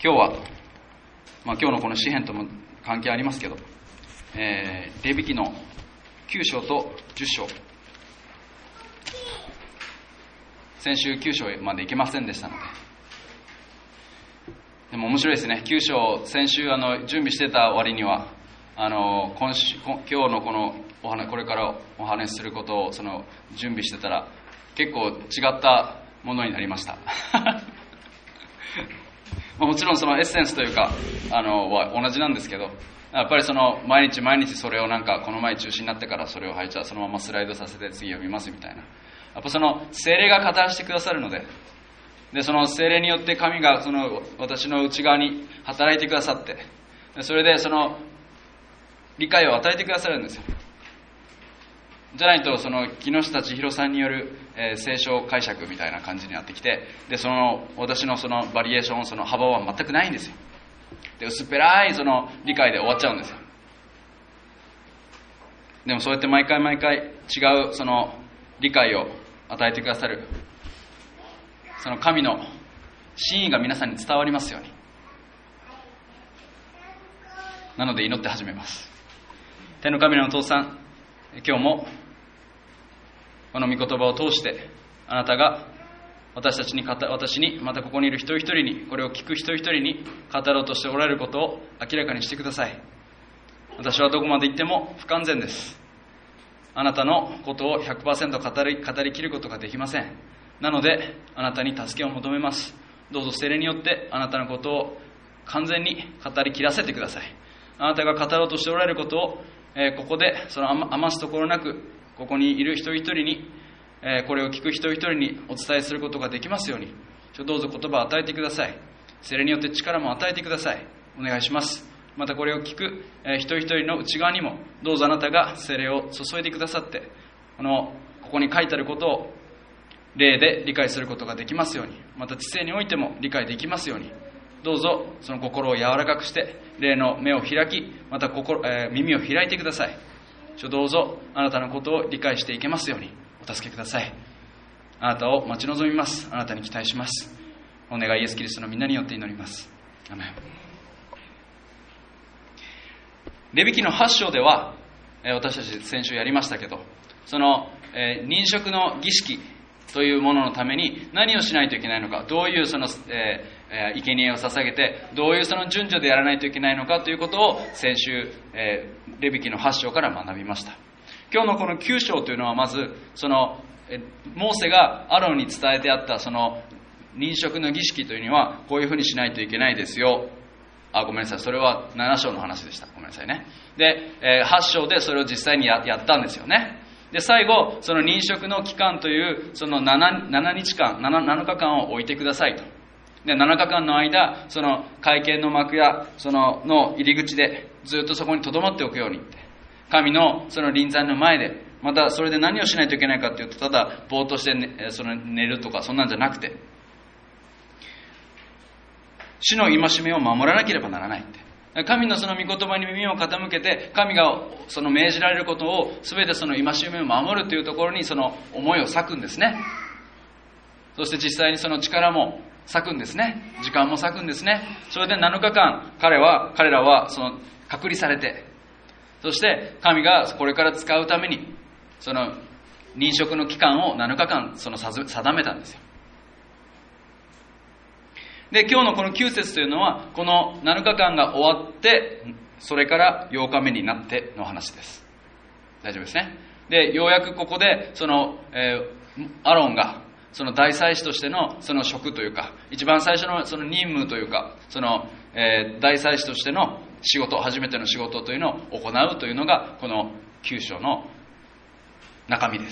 今日は、今日のこの詩編とも関係ありますけど、レビ記の9章と10章、先週9章まで行けませんでしたのでも面白いですね。9章、先週準備してた割には今日のこれからお話しすることを準備してたら結構違ったものになりましたもちろんそのエッセンスというかは同じなんですけど、やっぱり毎日毎日それをこの前中止になってからそれをじゃあそのままスライドさせて次読みますみたいな、やっぱ聖霊が語らせてくださるので、その聖霊によって神が私の内側に働いてくださって、それで理解を与えてくださるんですよ。じゃないと木下千尋さんによる、聖書解釈みたいな感じになってきて、で私のバリエーション幅は全くないんですよ。で薄っぺらい理解で終わっちゃうんですよ。でもそうやって毎回毎回違う理解を与えてくださる神の真意が皆さんに伝わりますように。なので祈って始めます。天の神のお父さん、今日もこの御言葉を通してあなたが私にまたここにいる一人一人に、これを聞く一人一人に語ろうとしておられることを明らかにしてください。私はどこまで行っても不完全です。あなたのことを 100% 語りきることができません。なのであなたに助けを求めます。どうぞ聖霊によってあなたのことを完全に語りきらせてください。あなたが語ろうとしておられることをここで余すところなく、ここにいる一人一人に、これを聞く一人一人にお伝えすることができますように、どうぞ言葉を与えてください。聖霊によって力も与えてください。お願いします。またこれを聞く一人一人の内側にもどうぞあなたが聖霊を注いでくださって、ここに書いてあることを霊で理解することができますように、また知性においても理解できますように、どうぞその心を柔らかくして霊の目を開き、また耳を開いてください。どうぞあなたのことを理解していけますようにお助けください。あなたを待ち望みます。あなたに期待します。お願いイエスキリストのみんなによって祈ります。アメン。レビ記の8章では私たち先週やりましたけど、認職の儀式というもののために何をしないといけないのか、どういう生贄を捧げて、どういう順序でやらないといけないのかということを先週、レビ記の8章から学びました。今日のこの9章というのはまずモーセがアロンに伝えてあった認職の儀式というのはこういうふうにしないといけないですよ。ごめんなさい、それは7章の話でした。ごめんなさいね。で、8章でそれを実際に やったんですよね。で最後認職の期間という7日間7日間を置いてくださいと。で7日間の間会見の幕やの入り口でずっとそこに留まっておくようにって、神の臨在の前で、またそれで何をしないといけないかというと、ただぼーっとして、寝るとかそんなんじゃなくて、主の戒めを守らなければならないって、神の御言葉に耳を傾けて、神が命じられることを全て戒めを守るというところに思いを割くんですね。そして実際に力も割くんですね。時間も割くんですね。それで7日間彼らは隔離されて、そして神がこれから使うために認職の期間を7日間定めたんですよ。で今日のこの9節というのはこの7日間が終わってそれから8日目になっての話です。大丈夫ですね。でようやくここでアロンが大祭司としての職というか、一番最初の任務というか大祭司としての仕事、初めての仕事というのを行うというのがこの9章の中身です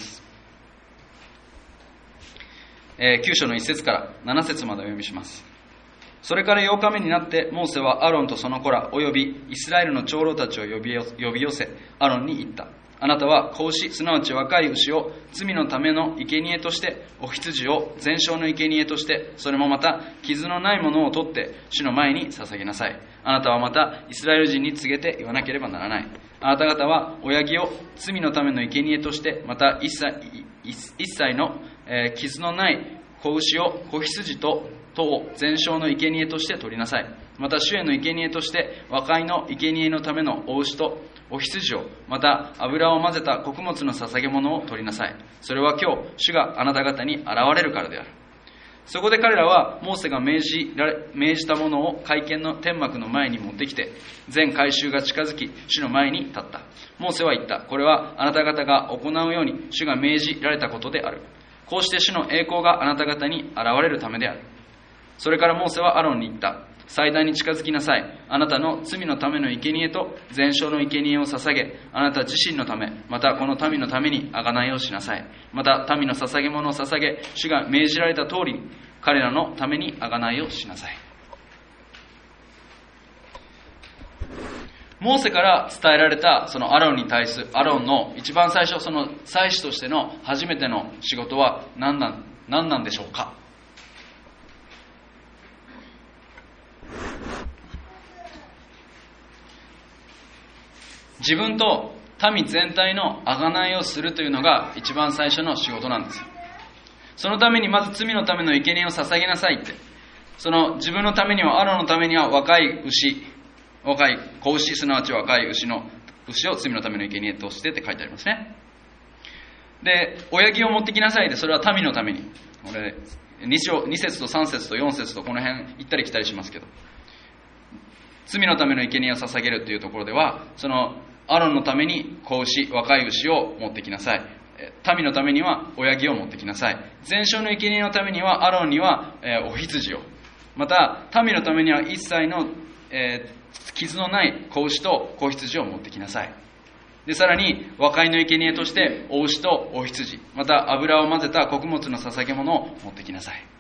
。9章の1節から7節までお読みします。それから8日目になってモーセはアロンとその子らおよびイスラエルの長老たちを呼び寄せアロンに言った。あなたは子牛、すなわち若い牛を罪のための生贄として、お羊を全焼の生贄として、それもまた傷のないものを取って主の前に捧げなさい。あなたはまたイスラエル人に告げて言わなければならない。あなた方は親木を罪のための生贄として、また一切の傷のない子牛を子羊ととを全焼の生贄として取りなさい。また主への生贄として和解の生贄のためのお牛とお羊を、また油を混ぜた穀物の捧げ物を取りなさい。それは今日主があなた方に現れるからである。そこで彼らはモーセが命じたものを会見の天幕の前に持ってきて、全会衆が近づき主の前に立った。モーセは言った。これはあなた方が行うように主が命じられたことである。こうして主の栄光があなた方に現れるためである。それからモーセはアロンに言った。祭壇に近づきなさい。あなたの罪のための生贄と全焼の生贄を捧げ、あなた自身のため、またこの民のために贖いをしなさい。また民の捧げ物を捧げ、主が命じられた通りに彼らのために贖いをしなさい。モーセから伝えられたそのアロンに対するアロンの一番最初、その祭司としての初めての仕事は何なんでしょうか。自分と民全体の贖いをするというのが一番最初の仕事なんですよ。そのためにまず罪のための生贄を捧げなさいって。その自分のためには、アロンのためには若い子牛、すなわち若い牛を罪のための生贄としてって書いてありますね。で、親木を持ってきなさいで、それは民のために。俺2節と3節と4節とこの辺行ったり来たりしますけど、罪のための生贄を捧げるというところでは、そのアロンのために子牛、若い牛を持ってきなさい。民のためには親木を持ってきなさい。全焼の生贄のためにはアロンにはお羊を、また民のためには一切の傷のない子牛と子羊を持ってきなさい。で、さらに和解の生贄としてお牛とお羊、また油を混ぜた穀物の捧げ物を持ってきなさい。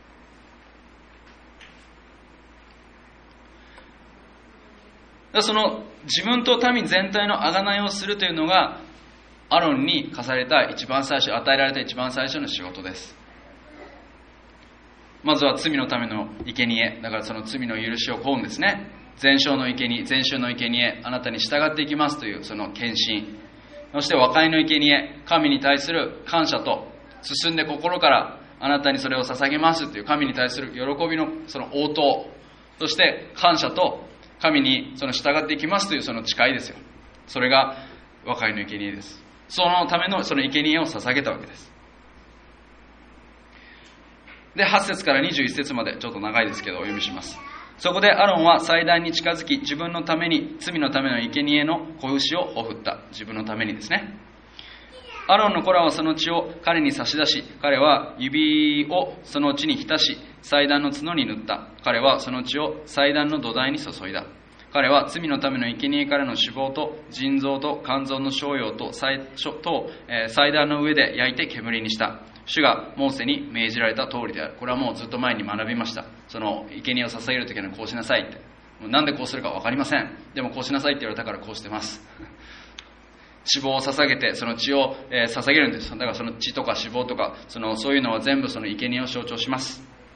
その自分と民全体の贖いをするというのがアロンに課された一番最初、与えられた一番最初の仕事です。まずは罪のための生贄、だからその罪の許しを請うんですね。全焼の生贄、全焼の生贄、あなたに従っていきますというその献身。そして和解の生贄、神に対する感謝と進んで心からあなたにそれを捧げますという神に対する喜びのその応答、そして感謝と神にその従っていきますというその誓いですよ。それが和解の生贄です。そのためのその生贄を捧げたわけです。で、8節から21節までちょっと長いですけどお読みします。そこでアロンは祭壇に近づき、自分のために罪のための生贄の子牛をほふった。自分のためにですね。アロンの子らはその血を彼に差し出し、彼は指をその血に浸し、祭壇の角に塗った。彼はその血を祭壇の土台に注いだ。彼は罪のための生贄からの脂肪と腎臓と肝臓の醤油と祭壇の上で焼いて煙にした。主がモーセに命じられた通りである。これはもうずっと前に学びました。その生贄を捧げるときにはこうしなさいって。なんでこうするか分かりません。でもこうしなさいって言われたからこうしてます。脂肪を捧げてその血を捧げるんです。だからその血とか脂肪とかそういうのは全部その生贄を象徴します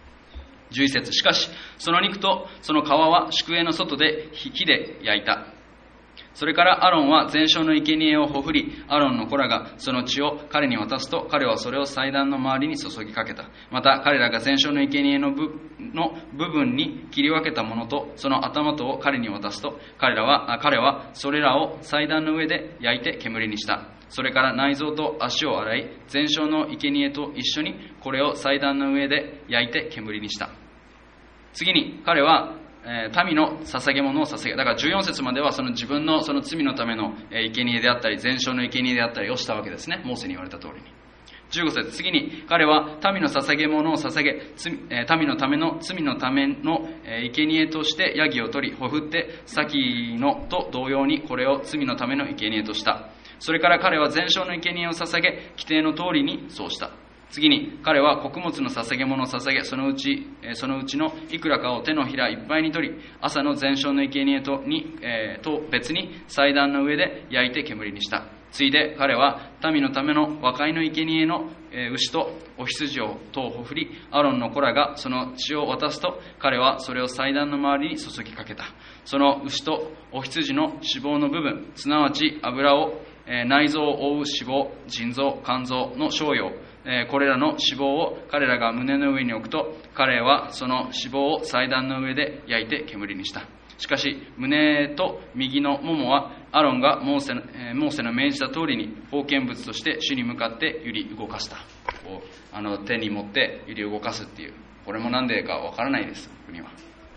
。11節、しかしその肉とその皮は宿営の外で火で焼いた。それからアロンは全焼の生贄をほふり、アロンの子らがその血を彼に渡すと、彼はそれを祭壇の周りに注ぎかけた。また彼らが全焼の生贄の部分に切り分けたものとその頭とを彼に渡すと、彼はそれらを祭壇の上で焼いて煙にした。それから内臓と足を洗い、全焼の生贄と一緒にこれを祭壇の上で焼いて煙にした。次に彼は民の捧げ物を捧げ、だから14節まではその自分のその罪のための生贄であったり全焼の生贄であったりをしたわけですね。モーセに言われた通りに。15節、次に彼は民の捧げ物を捧げ、民のための罪のための生贄としてヤギを取りほふって、先のと同様にこれを罪のための生贄とした。それから彼は全焼の生贄を捧げ、規定の通りにそうした。次に彼は穀物の捧げ物を捧げ、そのうちのいくらかを手のひらいっぱいに取り、朝の全焼の生贄と別に祭壇の上で焼いて煙にした。ついで彼は民のための和解の生贄の牛とお羊をとほふり、アロンの子らがその血を渡すと、彼はそれを祭壇の周りに注ぎかけた。その牛とお羊の脂肪の部分、すなわち油を内臓を覆う脂肪、腎臓、肝臓の醤油をこれらの脂肪を彼らが胸の上に置くと、彼はその脂肪を祭壇の上で焼いて煙にした。しかし胸と右のももはアロンがモーセの命じた通りに封建物として主に向かって揺り動かした。手に持って揺り動かすっていう、これも何でかわからないです、僕には。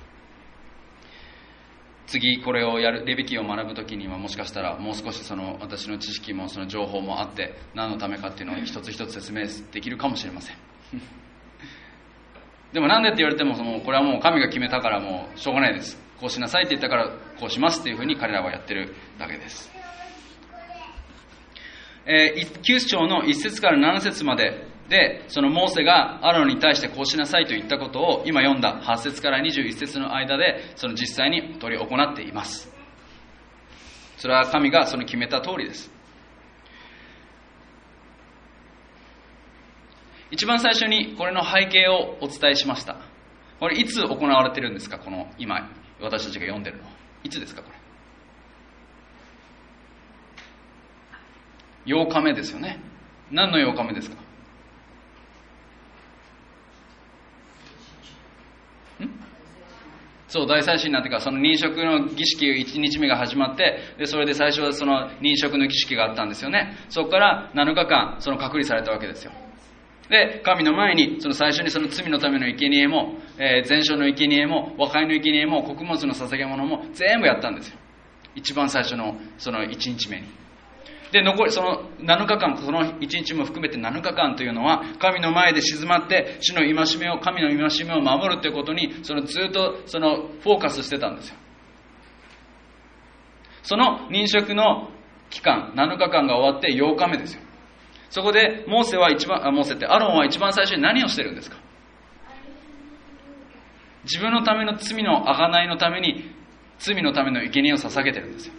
次これをやるレビ記を学ぶときには、もしかしたらもう少し私の知識もその情報もあって、何のためかっていうのを一つ一つ説明できるかもしれませんでもなんでって言われても、これはもう神が決めたからもうしょうがないです。こうしなさいって言ったからこうしますっていうふうに彼らはやってるだけです。9章の1節から7節までで、そのモーセがアロンに対してこうしなさいと言ったことを、今読んだ8節から21節の間でその実際に執り行っています。それは神がその決めた通りです。一番最初にこれの背景をお伝えしました。これいつ行われているんですか？この今私たちが読んでるのはいつですか？これ8日目ですよね。何の8日目ですか？そう、大祭司になってからその認職の儀式1日目が始まって、でそれで最初はその認職の儀式があったんですよね。そこから7日間その隔離されたわけですよ。で神の前にその最初にその罪のための生贄も、全焼の生贄も和解の生贄も穀物の捧げ物も全部やったんですよ。一番最初のその1日目に。で残りその7日間、その1日も含めて7日間というのは、神の前で静まって主の戒めを、神の戒めを守るということにずっとそのフォーカスしてたんですよ。その認職の期間7日間が終わって8日目ですよ。そこでモーセってアロンは一番最初に何をしてるんですか？自分のための罪の贖いのために、罪のための生贄を捧げてるんですよ。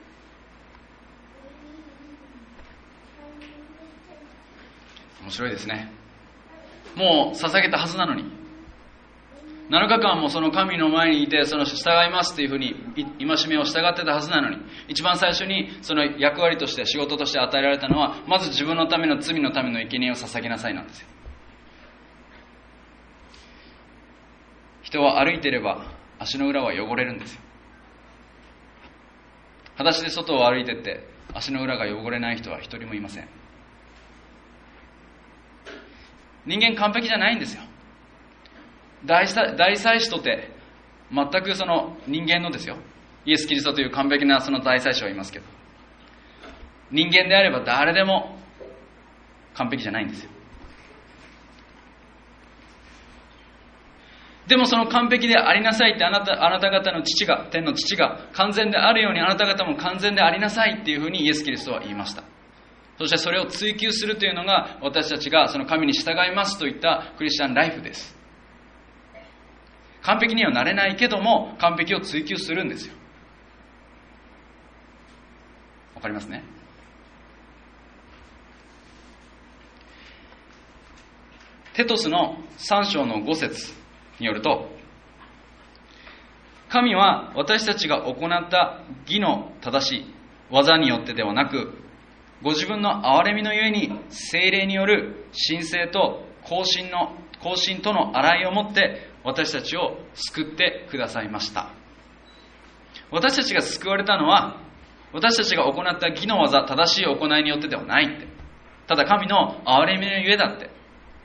面白いですね。もう捧げたはずなのに、7日間もその神の前にいて、その従いますというふうに戒めを従ってたはずなのに、一番最初にその役割として、仕事として与えられたのは、まず自分のための罪のための生贄を捧げなさいなんですよ。人は歩いていれば足の裏は汚れるんですよ。裸足で外を歩いてって足の裏が汚れない人は一人もいません。人間完璧じゃないんですよ。大祭司とて全くその人間のですよ、イエス・キリストという完璧なその大祭司はいますけど、人間であれば誰でも完璧じゃないんですよ。でもその完璧でありなさいって、あなた方の父が、天の父が完全であるように、あなた方も完全でありなさいっていうふうにイエス・キリストは言いました。そしてそれを追求するというのが、私たちがその神に従いますといったクリスチャンライフです。完璧にはなれないけども、完璧を追求するんですよ。わかりますね。テトスの3章の5節によると、神は私たちが行った義の正しい技によってではなく、ご自分の憐れみのゆえに聖霊による神聖と更新との洗いをもって私たちを救ってくださいました。私たちが救われたのは、私たちが行った義の技、正しい行いによってではないって。ただ神の憐れみのゆえだって。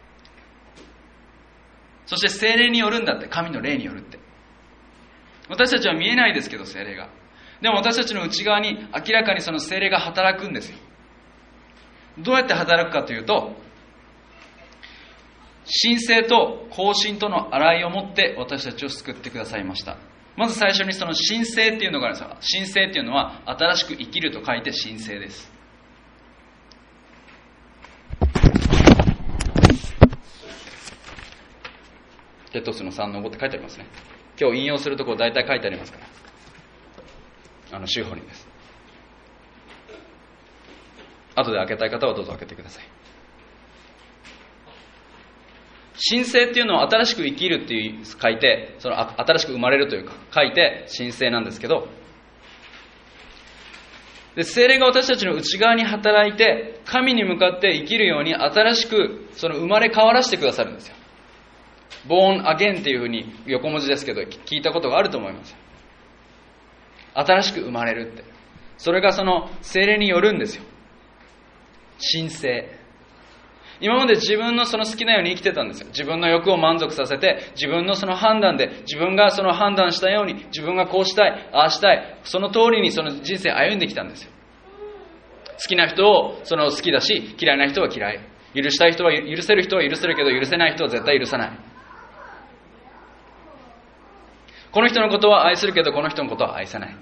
そして聖霊によるんだって、神の霊によるって。私たちは見えないですけど、聖霊が。でも私たちの内側に明らかにその聖霊が働くんですよ。どうやって働くかというと、神聖と更新との洗いをもって私たちを救ってくださいました。まず最初にその神聖っていうのがあるんですが、神聖っていうのは新しく生きると書いて神聖です。テトスの3の5って書いてありますね。今日引用するところ大体書いてありますから、州法人です。後で開けたい方はどうぞ開けてください。神聖っていうのは新しく生きるっていう書いて、その新しく生まれるというか書いて神聖なんですけど、 で、聖霊が私たちの内側に働いて、神に向かって生きるように新しくその生まれ変わらせてくださるんですよ。born again っていうふうに横文字ですけど聞いたことがあると思います。新しく生まれるって。それがその聖霊によるんですよ。神聖。今まで自分のその好きなように生きてたんですよ。自分の欲を満足させて、自分のその判断で、自分がその判断したように、自分がこうしたい、ああしたい、その通りにその人生歩んできたんですよ。好きな人をその好きだし、嫌いな人は嫌い。許したい人は許せる人は許せるけど、許せない人は絶対許さない。この人のことは愛するけど、この人のことは愛さない。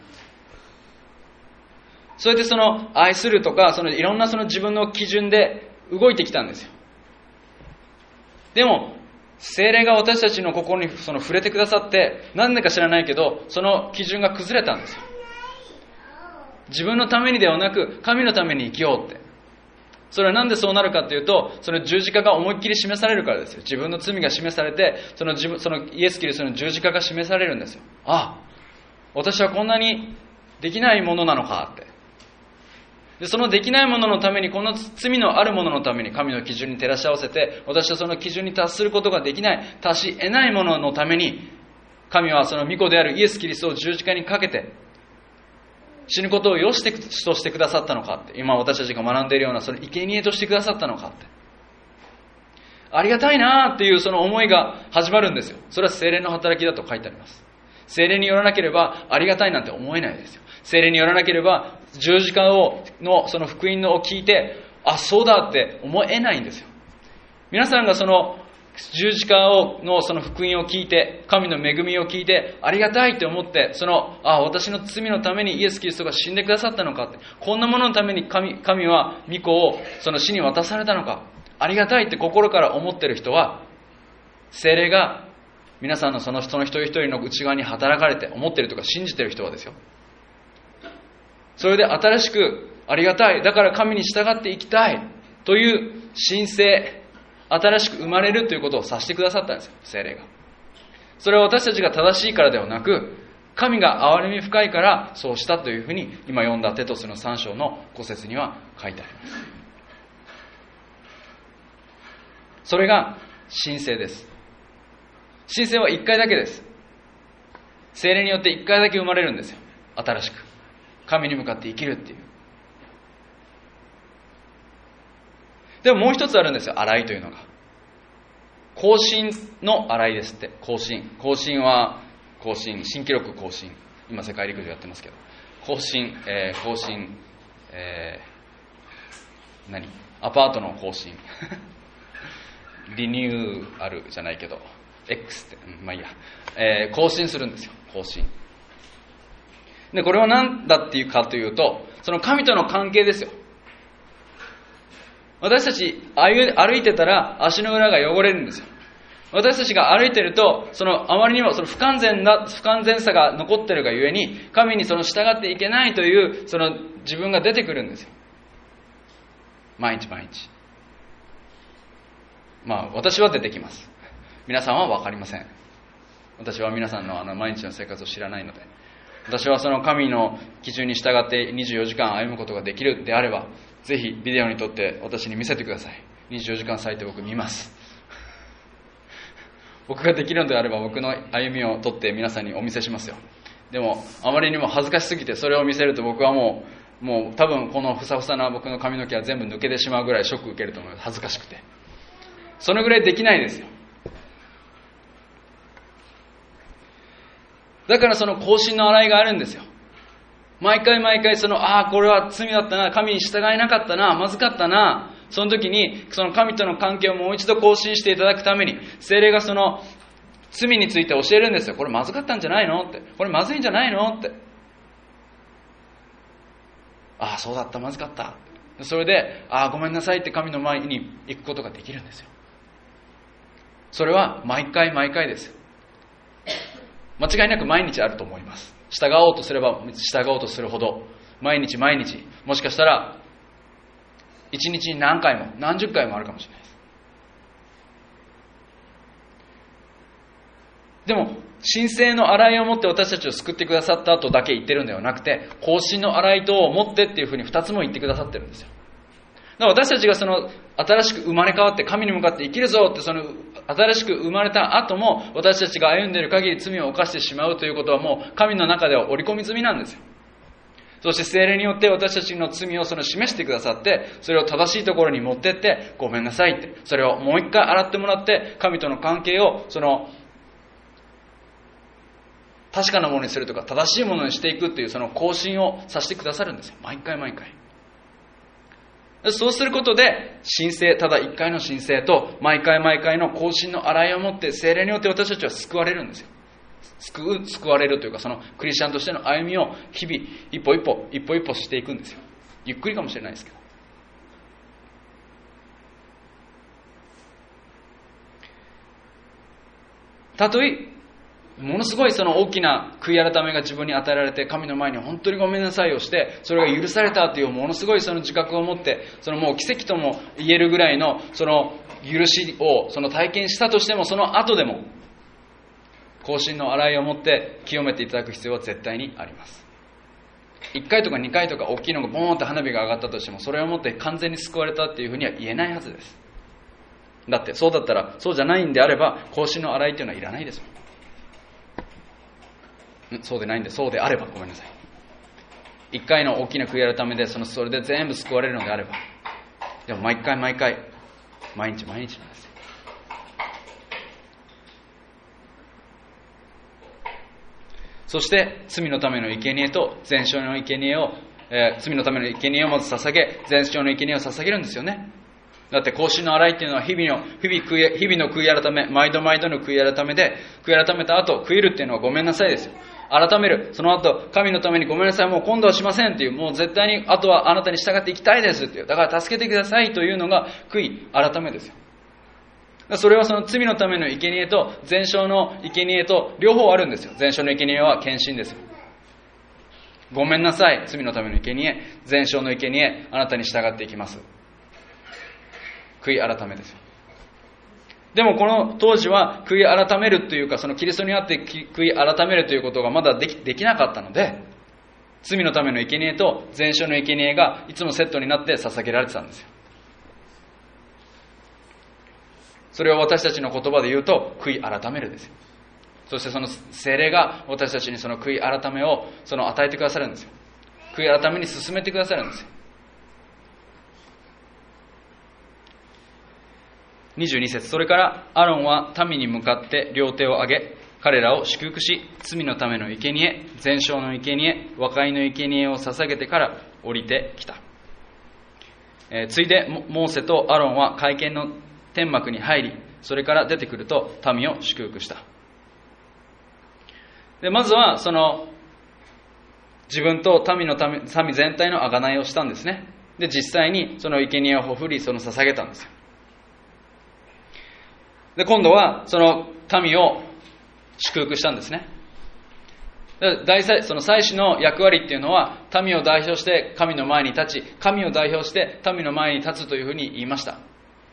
それでその愛するとか、そのいろんなその自分の基準で動いてきたんですよ。でも聖霊が私たちの心にその触れてくださって、なんでか知らないけどその基準が崩れたんですよ。自分のためにではなく神のために生きようって。それはなんでそうなるかというと、その十字架が思いっきり示されるからですよ。自分の罪が示されて、そのイエス・キリストの十字架が示されるんですよ。ああ、私はこんなにできないものなのかって。で、そのできないもののために、この罪のあるもののために神の基準に照らし合わせて、私はその基準に達することができない、達し得ないもののために、神はその御子であるイエス・キリストを十字架にかけて、死ぬことを良しとしてくださったのかって、今私たちが学んでいるようなその生贄としてくださったのかって、ありがたいなっていうその思いが始まるんですよ。それは聖霊の働きだと書いてあります。聖霊によらなければありがたいなんて思えないですよ。聖霊によらなければ十字架のその福音を聞いて、あ、そうだって思えないんですよ。皆さんがその十字架のその福音を聞いて、神の恵みを聞いて、ありがたいって思って、私の罪のためにイエス・キリストが死んでくださったのかって、こんなもののために神は御子をその死に渡されたのか、ありがたいって心から思っている人は、聖霊が皆さんのその一人一人の内側に働かれて、思っているとか信じている人はですよ。それで新しくありがたい、だから神に従っていきたいという神聖、新しく生まれるということを指してくださったんですよ、聖霊が。それは私たちが正しいからではなく、神が憐れみ深いからそうしたというふうに、今読んだテトスの3章の5節には書いてあります。それが神聖です。神聖は1回だけです。聖霊によって1回だけ生まれるんですよ、新しく。神に向かって生きるっていう。でももう一つあるんですよ、洗いというのが。更新の洗いですって。更新は新記録更新。今世界陸上やってますけど、アパートの更新リニューアルじゃないけど X って、まあいいや、更新するんですよ、更新で。これは何だっていうかというと、その神との関係ですよ。私たち歩いてたら足の裏が汚れるんですよ。私たちが歩いてると、あまりにもその不完全さが残ってるがゆえに、神に従っていけないという自分が出てくるんですよ。毎日。私は出てきます。皆さんは分かりません。私は皆さんの毎日の生活を知らないので、私はその神の基準に従って24時間歩むことができるであれば、ぜひビデオに撮って私に見せてください。24時間割いて僕見ます。僕ができるのであれば僕の歩みを撮って皆さんにお見せしますよ。でもあまりにも恥ずかしすぎてそれを見せると、僕はもう多分このふさふさな僕の髪の毛は全部抜けてしまうぐらいショック受けると思います。恥ずかしくて。そのぐらいできないですよ。だからその更新の洗いがあるんですよ。毎回これは罪だったな、神に従えなかったな、まずかったな、その時にその神との関係をもう一度更新していただくために、聖霊がその罪について教えるんですよ。これまずかったんじゃないのって、これまずいんじゃないのって、そうだった、まずかった、それでごめんなさいって神の前に行くことができるんですよ。それは毎回です。間違いなく毎日あると思います。従おうとすれば従おうとするほど、毎日、もしかしたら一日に何回も何十回もあるかもしれないです。でも神聖の洗いを持って私たちを救ってくださったとだけ言ってるんではなくて、更新の洗いとを持ってっていうふうに2つも言ってくださってるんですよ。だから私たちがその新しく生まれ変わって神に向かって生きるぞって、その新しく生まれた後も私たちが歩んでいる限り罪を犯してしまうということはもう神の中では織り込み済みなんですよ。そして聖霊によって私たちの罪を示してくださって、それを正しいところに持ってってごめんなさいって、それをもう一回洗ってもらって神との関係を確かなものにするとか正しいものにしていくっていうその更新をさせてくださるんですよ。毎回毎回。そうすることで神聖、ただ一回の神聖と毎回毎回の更新の洗いをもって聖霊によって私たちは救われるんですよ。救われるというか、そのクリスチャンとしての歩みを日々一歩一歩していくんですよ。ゆっくりかもしれないですけど。たとえものすごいその大きな悔い改めが自分に与えられて、神の前に本当にごめんなさいをして、それが許されたというものすごいその自覚を持って、そのもう奇跡とも言えるぐらいのその許しを体験したとしても、その後でも更新の洗いを持って清めていただく必要は絶対にあります。1回とか2回とか大きいのがボーンと花火が上がったとしても、それを持って完全に救われたっていうふうには言えないはずです。だってそうだったら、そうじゃないんであれば更新の洗いっていうのはいらないですもん。そうでないんで、そうであればごめんなさい。1回の大きな悔い改めでそれで全部救われるのであれば、でも毎回毎日なんですよ。そして罪のための生贄と全焼の生贄を、罪のための生贄をまず捧げ、全焼の生贄を捧げるんですよね。だって更新の洗いっていうのは日々の悔い改め、毎度の悔い改めで、悔い改めた後悔いるっていうのはごめんなさいですよ。改める、その後神のためにごめんなさい、もう今度はしませんっていう、もう絶対にあとはあなたに従っていきたいですっていう、だから助けてくださいというのが悔い改めですよ。それはその罪のための生贄と全焼の生贄と両方あるんですよ。全焼の生贄は献身ですよ。ごめんなさい、罪のための生贄、全焼の生贄、あなたに従っていきます。悔い改めですよ。でもこの当時は悔い改めるというか、そのキリストにあって悔い改めるということがまだできなかったので、罪のための生贄と全焼の生贄がいつもセットになって捧げられてたんですよ。それを私たちの言葉で言うと悔い改めるですよ。そしてその聖霊が私たちにその悔い改めを与えてくださるんですよ。悔い改めに進めてくださるんですよ。22節、それからアロンは民に向かって両手を上げ、彼らを祝福し、罪のための生贄、全焼の生贄、和解の生贄を捧げてから降りてきた。ついでモーセとアロンは会見の天幕に入り、それから出てくると民を祝福した。でまずは自分と民全体の贖いをしたんですね。で実際にその生贄をほふり捧げたんですよ。で今度はその民を祝福したんですね。その祭司の役割っていうのは、民を代表して神の前に立ち、神を代表して民の前に立つというふうに言いました。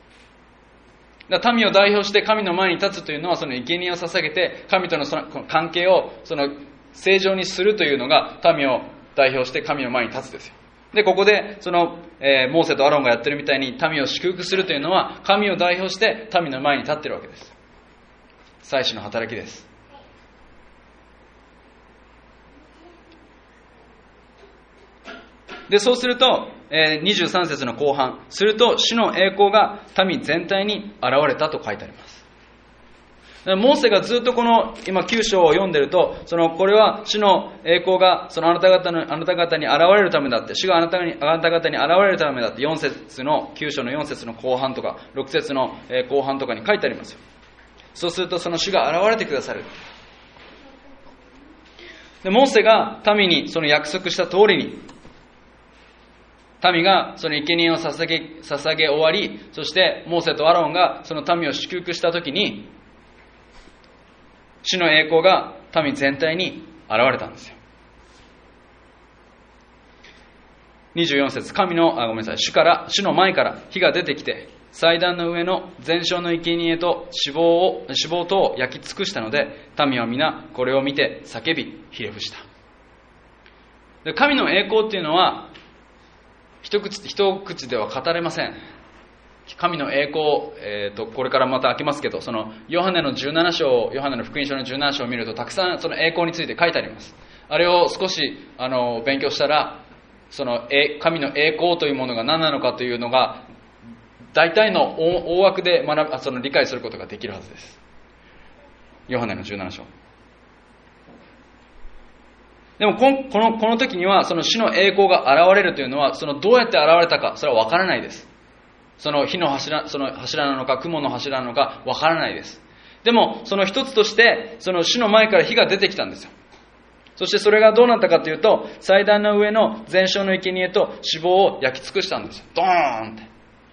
民を代表して神の前に立つというのは、その生贄を捧げて神との関係を正常にするというのが、民を代表して神の前に立つですよ。でここでモーセとアロンがやってるみたいに民を祝福するというのは、神を代表して民の前に立ってるわけです。祭司の働きです。でそうすると、23節の後半、すると主の栄光が民全体に現れたと書いてあります。モーセがずっと今9章を読んでると、これは主の栄光があなた方に現れるためだって、主があなた方に現れるためだって9章の4節の後半とか6節の後半とかに書いてありますよ。そうするとその主が現れてくださる。でモーセが民に約束した通りに、民がその生贄を捧げ終わり、そしてモーセとアロンがその民を祝福したときに、主の栄光が民全体に現れたんですよ。24節、主の前から火が出てきて、 祭壇の上の全焼の生贄と脂肪とを焼き尽くしたので、民は皆これを見て叫びひれ伏した。で、神の栄光っていうのは一口では語れません。神の栄光、これからまた開けますけど、そのヨハネの福音書の17章を見ると、たくさんその栄光について書いてあります。あれを少し勉強したら、その神の栄光というものが何なのかというのが大体の大枠で理解することができるはずです。ヨハネの17章。でもこの時には、その主の栄光が現れるというのは、そのどうやって現れたか、それは分からないです。その火の柱、その柱なのか雲の柱なのか分からないです。でもその一つとして、その主の前から火が出てきたんですよ。そしてそれがどうなったかというと、祭壇の上の全焼の生贄と脂肪を焼き尽くしたんですよ。ドーンって。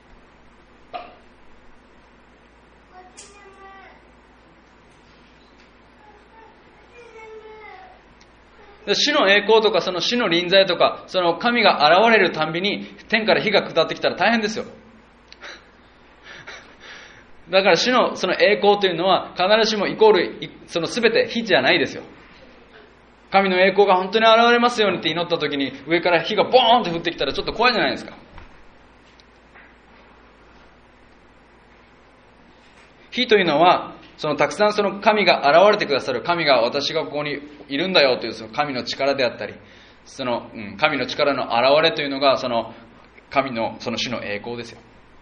主の栄光とか、その主の臨在とか、その神が現れるたんびに天から火が下ってきたら大変ですよ。だから主のその栄光というのは必ずしもイコールその全て火じゃないですよ。神の栄光が本当に現れますようにって祈った時に、上から火がボーンって降ってきたらちょっと怖いじゃないですか。火というのは、そのたくさんその神が現れてくださる、私がここにいるんだよというその神の力であったり、その神の力の現れというのが、その神のその主の栄光ですよ。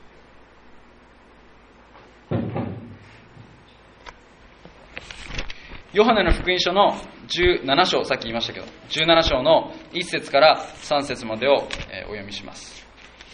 ヨハネの福音書の17章、さっき言いましたけど、17章の1節から3節までをお読みします。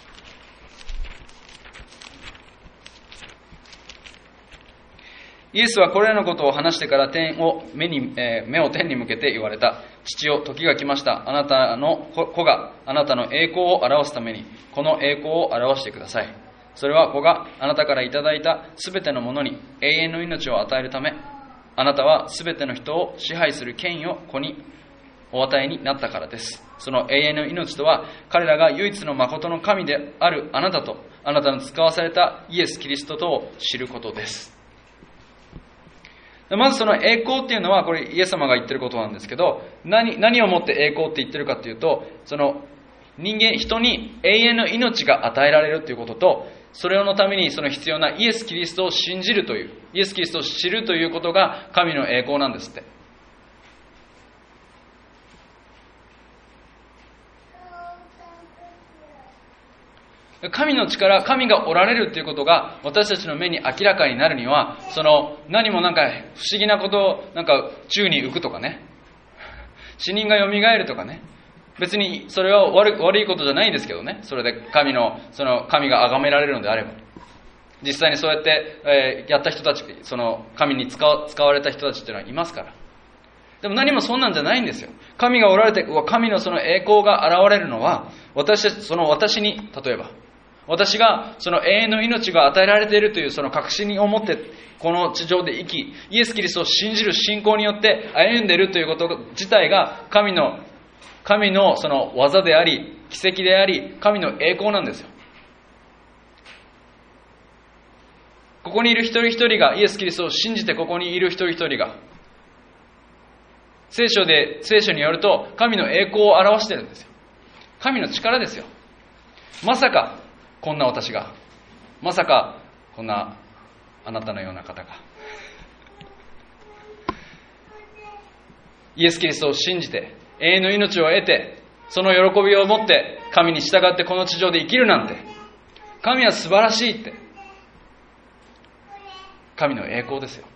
イエスはこれらのことを話してから目を天に向けて言われた。父よ、時が来ました。あなたの子があなたの栄光を表すために、この栄光を表してください。それは子があなたからいただいたすべてのものに永遠の命を与えるため、あなたはすべての人を支配する権威を子にお与えになったからです。その永遠の命とは、彼らが唯一の誠の神であるあなたと、あなたの使わされたイエス・キリストとを知ることです。まずその栄光っていうのは、これイエス様が言ってることなんですけど、何をもって栄光って言ってるかっていうと、その人に永遠の命が与えられるということと、それのためにその必要なイエス・キリストを信じるという、イエス・キリストを知るということが神の栄光なんですって。神の力、神がおられるということが私たちの目に明らかになるには、その何も不思議なことを宙に浮くとかね、死人が蘇るとかね、別にそれは悪いことじゃないですけどね、それで神が崇められるのであれば、実際にそうやってやった人たち、その神に使われた人たちっていうのはいますから。でも何もそんなんじゃないんですよ。神がおられて、神のその栄光が現れるのは、私に、例えば私がその永遠の命が与えられているというその確信を持ってこの地上で生き、イエス・キリストを信じる信仰によって歩んでいるということ自体が神のその技であり、奇跡であり、神の栄光なんですよ。ここにいる一人一人がイエス・キリストを信じて、ここにいる一人一人が聖書によると神の栄光を表しているんですよ。神の力ですよ。まさかこんな私が、まさかこんなあなたのような方がイエス・キリストを信じて永遠の命を得て、その喜びを持って神に従ってこの地上で生きるなんて、神は素晴らしいって、神の栄光ですよ。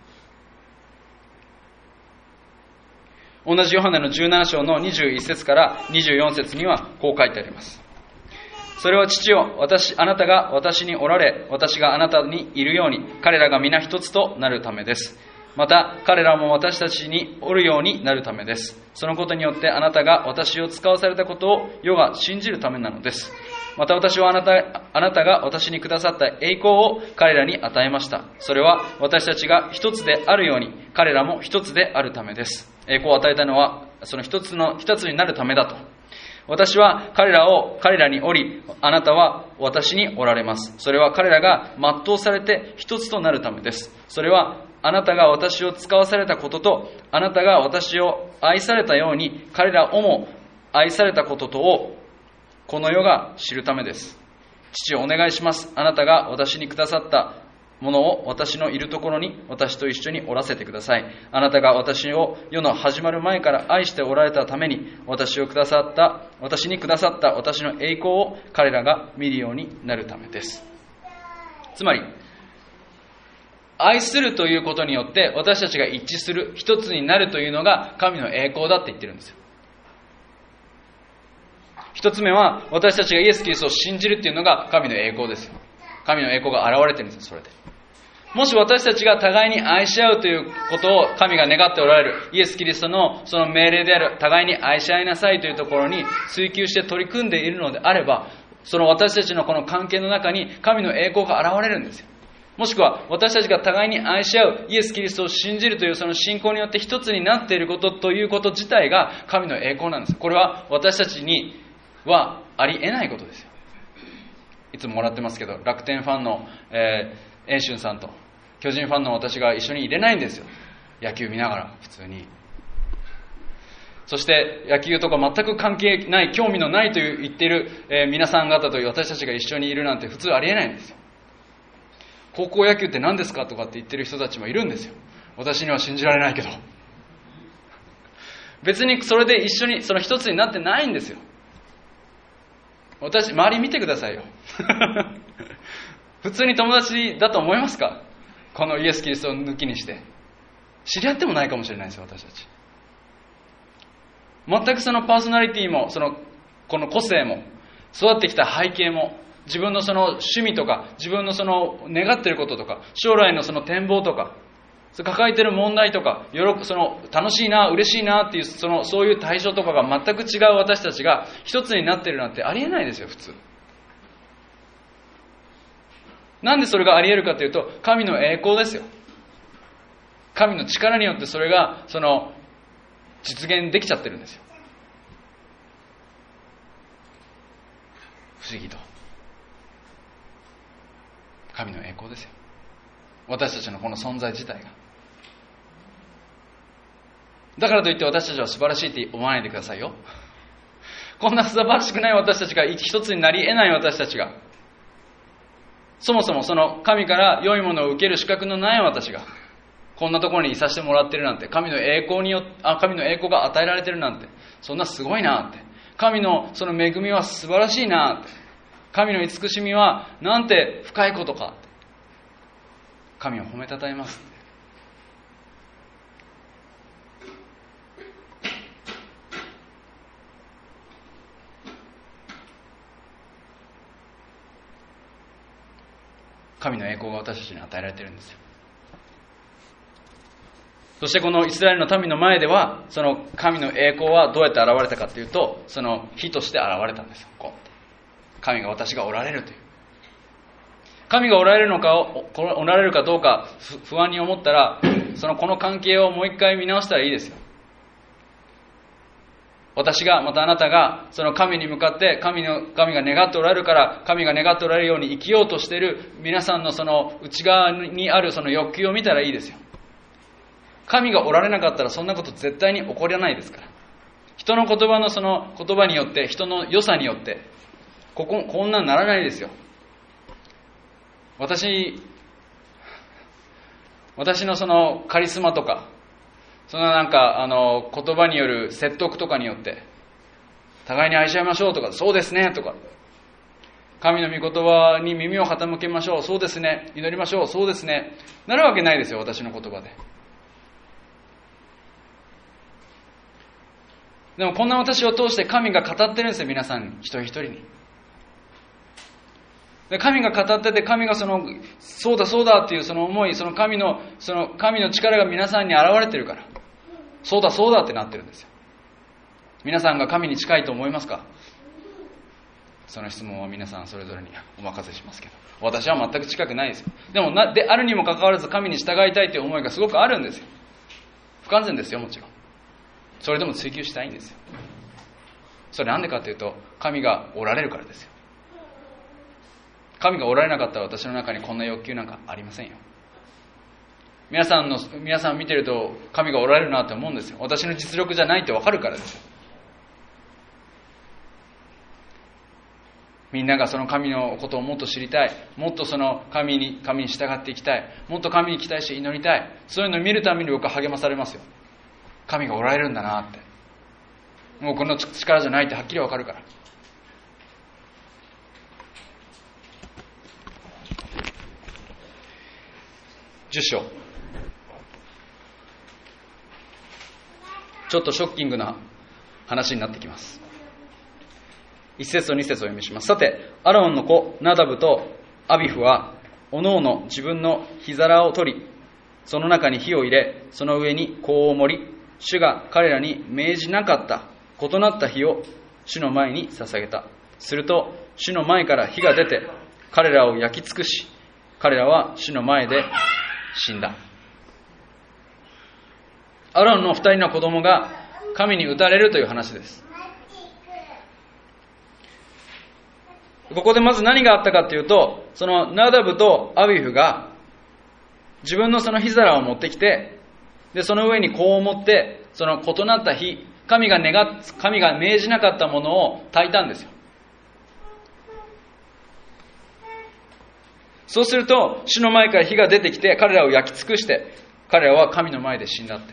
同じヨハネの17章の21節から24節にはこう書いてあります。それは父よ、あなたが私におられ、私があなたにいるように、彼らが皆一つとなるためです。また彼らも私たちにおるようになるためです。そのことによってあなたが私を使わされたことを世が信じるためなのです。また私はあなたが私にくださった栄光を彼らに与えました。それは私たちが一つであるように、彼らも一つであるためです。栄光を与えたのはその一つになるためだと。 私は彼らにおり、あなたは私におられます。それは彼らが全うされて一つとなるためです。それはあなたが私を使わされたことと、あなたが私を愛されたように彼らをも愛されたこととをこの世が知るためです。父をお願いします。あなたが私にくださったものを私のいるところに私と一緒におらせてください。あなたが私を世の始まる前から愛しておられたために、私にくださった私の栄光を彼らが見るようになるためです。つまり、愛するということによって私たちが一致する、一つになるというのが神の栄光だって言ってるんですよ。一つ目は、私たちがイエス・キリストを信じるっていうのが神の栄光ですよ。神の栄光が現れてるんですよ、それで。もし私たちが互いに愛し合うということを神が願っておられるイエス・キリストのその命令である互いに愛し合いなさいというところに追求して取り組んでいるのであれば、その私たちのこの関係の中に神の栄光が現れるんですよ。もしくは私たちが互いに愛し合うイエス・キリストを信じるというその信仰によって一つになっていることということ自体が神の栄光なんです。これは私たちにはありえないことですよ。いつももらってますけど、楽天ファンの英春さんと巨人ファンの私が一緒にいれないんですよ。野球見ながら普通に。そして野球とか全く関係ない、興味のないと言っている、皆さん方と私たちが一緒にいるなんて普通ありえないんですよ。高校野球って何ですかとかって言ってる人たちもいるんですよ。私には信じられないけど。別にそれで一緒にその一つになってないんですよ。周り見てくださいよ。普通に友達だと思いますか？このイエス・キリストを抜きにして。知り合ってもないかもしれないですよ、私たち。全くそのパーソナリティも、この個性も、育ってきた背景も、自分のその趣味とか、自分のその願っていることとか、将来のその展望とか、抱えている問題とか、その楽しいな、嬉しいなっていうそういう対象とかが全く違う私たちが一つになっているなんてありえないですよ、普通。なんでそれがありえるかというと、神の栄光ですよ。神の力によってそれが実現できちゃってるんですよ。不思議と。神の栄光ですよ。私たちのこの存在自体が。だからといって私たちは素晴らしいって思わないでくださいよ。こんな素晴らしくない私たちが一つになり得ない私たちが、そもそもその神から良いものを受ける資格のない私がこんなところにいさせてもらってるなんて、神の栄光が与えられてるなんて、そんなすごいなって、神のその恵みは素晴らしいなって、神の慈しみはなんて深いことかって、神を褒めたたえます。神の栄光が私たちに与えられているんですよ。そしてこのイスラエルの民の前では、その神の栄光はどうやって現れたかというと、その火として現れたんですよ。神が私がおられるという。神がおられるかどうか不安に思ったら、この関係をもう一回見直したらいいですよ。私が、またあなたが、その神に向かって神が願っておられるから、神が願っておられるように生きようとしている皆さんのその内側にあるその欲求を見たらいいですよ。神がおられなかったらそんなこと絶対に起こらないですから。人の言葉のその言葉によって、人の良さによって、こんなんならないですよ。私のそのカリスマとか、その言葉による説得とかによって互いに愛し合いましょうとか、そうですねとか、神の御言葉に耳を傾けましょう、そうですね、祈りましょう、そうですね、なるわけないですよ、私の言葉で。でもこんな私を通して神が語ってるんですよ、皆さんに、一人一人に。で、神が語ってて、神がそうだそうだっていうその思い、神の力が皆さんに現れてるから、そうだそうだってなってるんですよ。皆さんが神に近いと思いますか？その質問は皆さんそれぞれにお任せしますけど、私は全く近くないですよ。であるにもかかわらず神に従いたいという思いがすごくあるんですよ。不完全ですよ、もちろん。それでも追求したいんですよ。 それなんでかというと、神がおられるからですよ。神がおられなかったら私の中にこんな欲求なんかありませんよ。皆さん見てると神がおられるなと思うんですよ。私の実力じゃないってわかるからですよ。みんながその神のことをもっと知りたい、もっとその神に従っていきたい、もっと神に期待して祈りたい、そういうのを見るために僕は励まされますよ。神がおられるんだなって。もうこの力じゃないってはっきりわかるから。10章、ちょっとショッキングな話になってきます。1節と2節を読みします。さて、アロンの子ナダブとアビフはおのおの自分の火皿を取り、その中に火を入れ、その上に香を盛り、主が彼らに命じなかった異なった火を主の前に捧げた。すると主の前から火が出て彼らを焼き尽くし、彼らは主の前で死んだ。アロンの2人の子供が神に打たれるという話です。ここでまず何があったかというと、そのナダブとアビフが自分のその火皿を持ってきて、でその上に香を持って、その異なった火、神が命じなかったものを焚いたんですよ。そうすると主の前から火が出てきて彼らを焼き尽くして、彼らは神の前で死んだって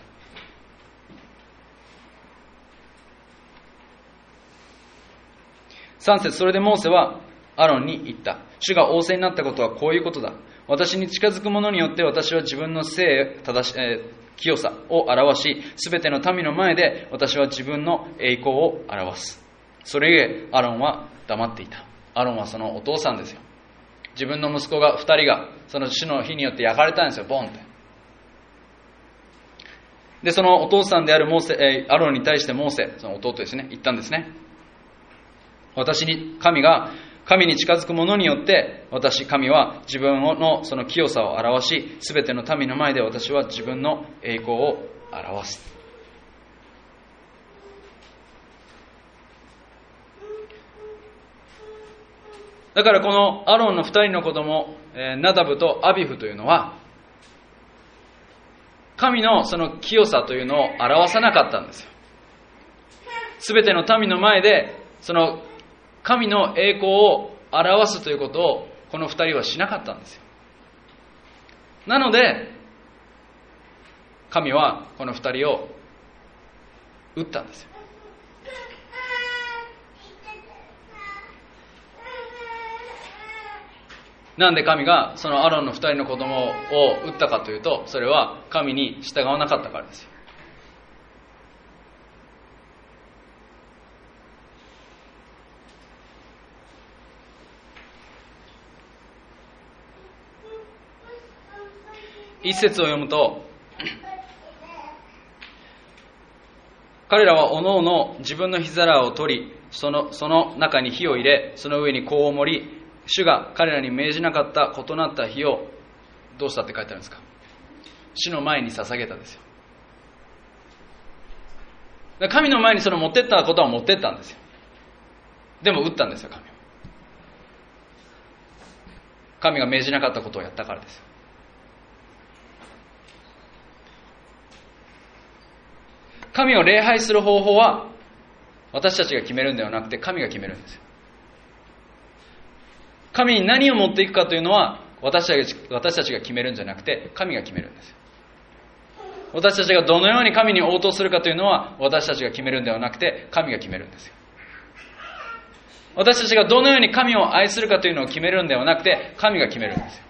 。3節、それでモーセはアロンに言った。主が仰せになったことはこういうことだ。私に近づく者によって私は自分の清さを表し、すべての民の前で私は自分の栄光を表す。それゆえアロンは黙っていた。アロンはそのお父さんですよ。自分の息子が2人がその主の火によって焼かれたんですよ、ボンって。でそのお父さんであるアロンに対してモーセ、その弟ですね、言ったんですね。神に近づく者によって神は自分のその清さを表し、すべての民の前で私は自分の栄光を表す。だからこのアロンの2人の子供、ナダブとアビフというのは、神のその清さというのを表さなかったんですよ。すべての民の前でその神の栄光を表すということをこの2人はしなかったんですよ。なので神はこの2人を撃ったんですよ。なんで神がそのアロンの2人の子供を撃ったかというと、それは神に従わなかったからですよ。一節を読むと、彼らはおのおの自分の火皿を取り、その中に火を入れ、その上に香を盛り、主が彼らに命じなかった異なった火をどうしたって書いてあるんですか？主の前に捧げたんですよ。神の前にその持ってったことは持ってったんですよ。でも撃ったんですよ、神は。神が命じなかったことをやったからですよ。神を礼拝する方法は私たちが決めるんではなくて、神が決めるんですよ。神に何を持っていくかというのは私たちが決めるんじゃなくて、神が決めるんですよ。私たちがどのように神に応答するかというのは私たちが決めるんではなくて、神が決めるんですよ。私たちがどのように神を愛するかというのを決めるんではなくて、神が決めるんですよ。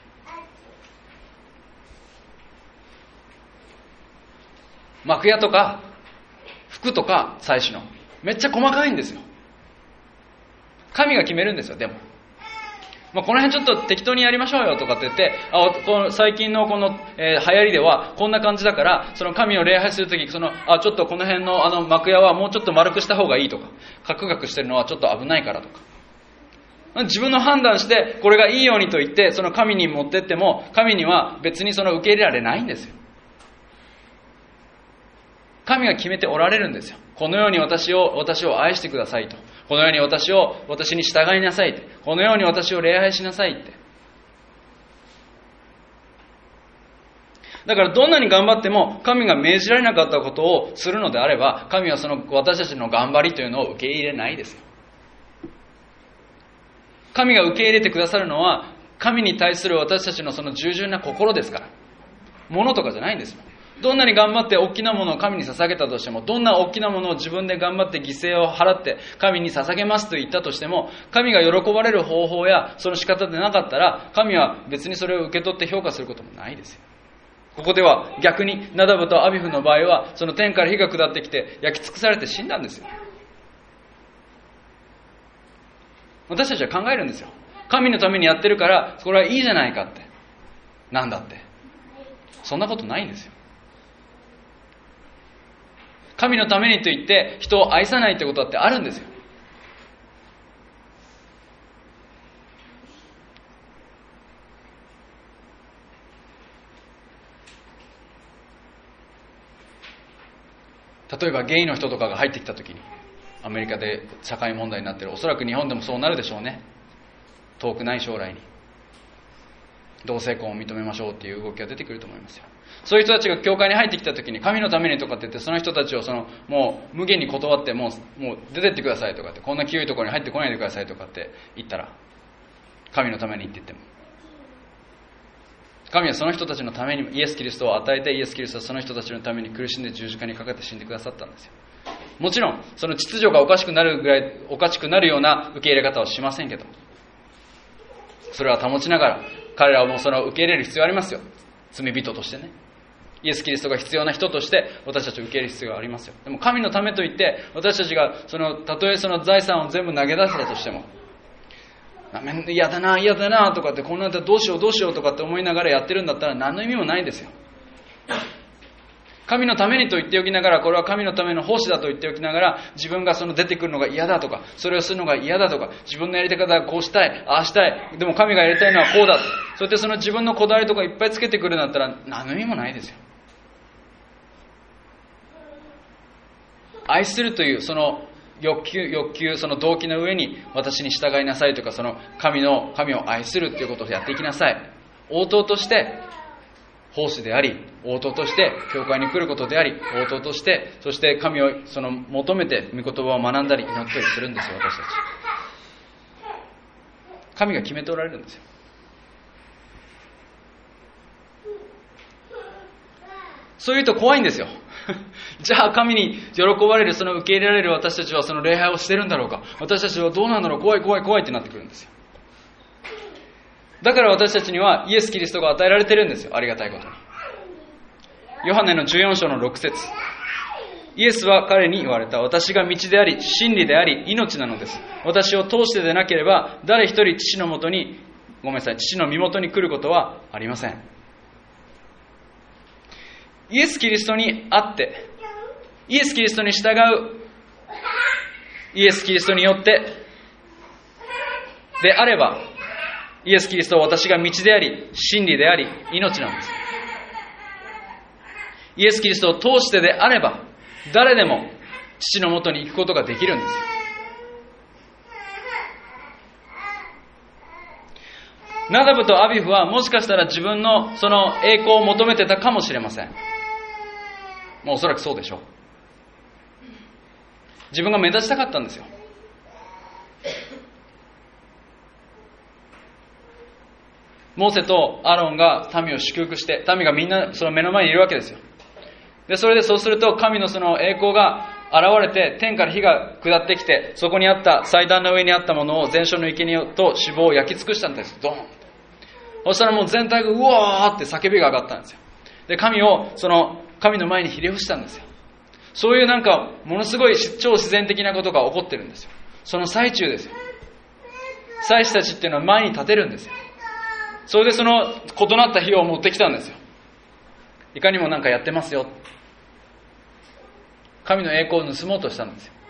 幕屋とか服とか祭祀のめっちゃ細かいんですよ。神が決めるんですよ。でもこの辺ちょっと適当にやりましょうよとかって言って、この最近のこの、流行りではこんな感じだから、その神を礼拝するとき、ちょっとこの辺の幕屋はもうちょっと丸くした方がいいとか、カクカクしてるのはちょっと危ないからとか、自分の判断してこれがいいようにと言ってその神に持ってっても、神には別にその受け入れられないんですよ。 神が決めておられるんですよ。このように私を愛してくださいと。このように私に従いなさいって。このように私を礼拝しなさいって。だからどんなに頑張っても神が命じられなかったことをするのであれば、神はその私たちの頑張りというのを受け入れないですよ。神が受け入れてくださるのは、神に対する私たちのその従順な心ですから。物とかじゃないんですよ。どんなに頑張って大きなものを神に捧げたとしても、どんな大きなものを自分で頑張って犠牲を払って神に捧げますと言ったとしても、神が喜ばれる方法やその仕方でなかったら、神は別にそれを受け取って評価することもないですよ。ここでは逆にナダブとアビフの場合は、その天から火が下ってきて焼き尽くされて死んだんですよ。私たちは考えるんですよ。神のためにやってるからこれはいいじゃないかって。なんだって。そんなことないんですよ。神のためにと言って人を愛さないってことだってあるんですよ。例えばゲイの人とかが入ってきたときに、アメリカで社会問題になっている、おそらく日本でもそうなるでしょうね。遠くない将来に同性婚を認めましょうっていう動きが出てくると思いますよ。そういう人たちが教会に入ってきたときに、神のためにとかって言って、その人たちをもう無限に断って、もう出てってくださいとかって、こんな清いところに入ってこないでくださいとかって言ったら、神のためにって言っても、神はその人たちのためにイエス・キリストを与えて、イエス・キリストはその人たちのために苦しんで十字架にかかって死んでくださったんですよ。もちろんその秩序がおかしくなるぐらいおかしくなるような受け入れ方はしませんけど、それは保ちながら彼らはもうその受け入れる必要ありますよ。罪人としてね、イエス・キリストが必要な人として私たちを受け入れる必要がありますよ。でも神のためといって私たちがたとえその財産を全部投げ出したとしても、嫌だなとかって、こんなんだどうしようとかって思いながらやってるんだったら何の意味もないですよ。神のためにと言っておきながら、これは神のための奉仕だと言っておきながら、自分が出てくるのが嫌だとか、それをするのが嫌だとか、自分のやり方はこうしたい、ああしたい、でも神がやりたいのはこうだ、そうやって自分のこだわりとかいっぱいつけてくるんだったら何の意味もないですよ。愛するという欲求、その動機の上に私に従いなさいとか、神を愛するということをやっていきなさい。応答として奉仕であり、応答として教会に来ることであり、応答としてそして神を求めて御言葉を学んだり祈ったりするんですよ。私たち神が決めておられるんですよ。そういうと怖いんですよ。じゃあ神に喜ばれる、受け入れられる私たちは礼拝をしてるんだろうか、私たちはどうなんだろう、怖いってなってくるんですよ。だから私たちにはイエス・キリストが与えられてるんですよ。ありがたいことに。ヨハネの14章の6節、イエスは彼に言われた。私が道であり真理であり命なのです。私を通してでなければ誰一人父の身元に来ることはありません。イエス・キリストにあって、イエス・キリストに従う、イエス・キリストによってであれば、イエス・キリストは私が道であり真理であり命なんです。イエス・キリストを通してであれば誰でも父のもとに行くことができるんですよ。ナダブとアビフはもしかしたら自分の栄光を求めてたかもしれません。おそらくそうでしょう。自分が目立ちたかったんですよ。モーセとアロンが民を祝福して、民がみんな目の前にいるわけですよ。でそれでそうすると神の栄光が現れて、天から火が下ってきて、そこにあった祭壇の上にあったものを全焼の生贄と脂肪を焼き尽くしたんです。ドーンって。そしたらもう全体がうわーって叫びが上がったんですよ。で神の前にひれ伏したんですよ。そういうものすごい超自然的なことが起こってるんですよ。その最中ですよ。祭司たちっていうのは前に立てるんですよ。それで異なった火を持ってきたんですよ。いかにもやってますよ。神の栄光を盗もうとしたんですよ。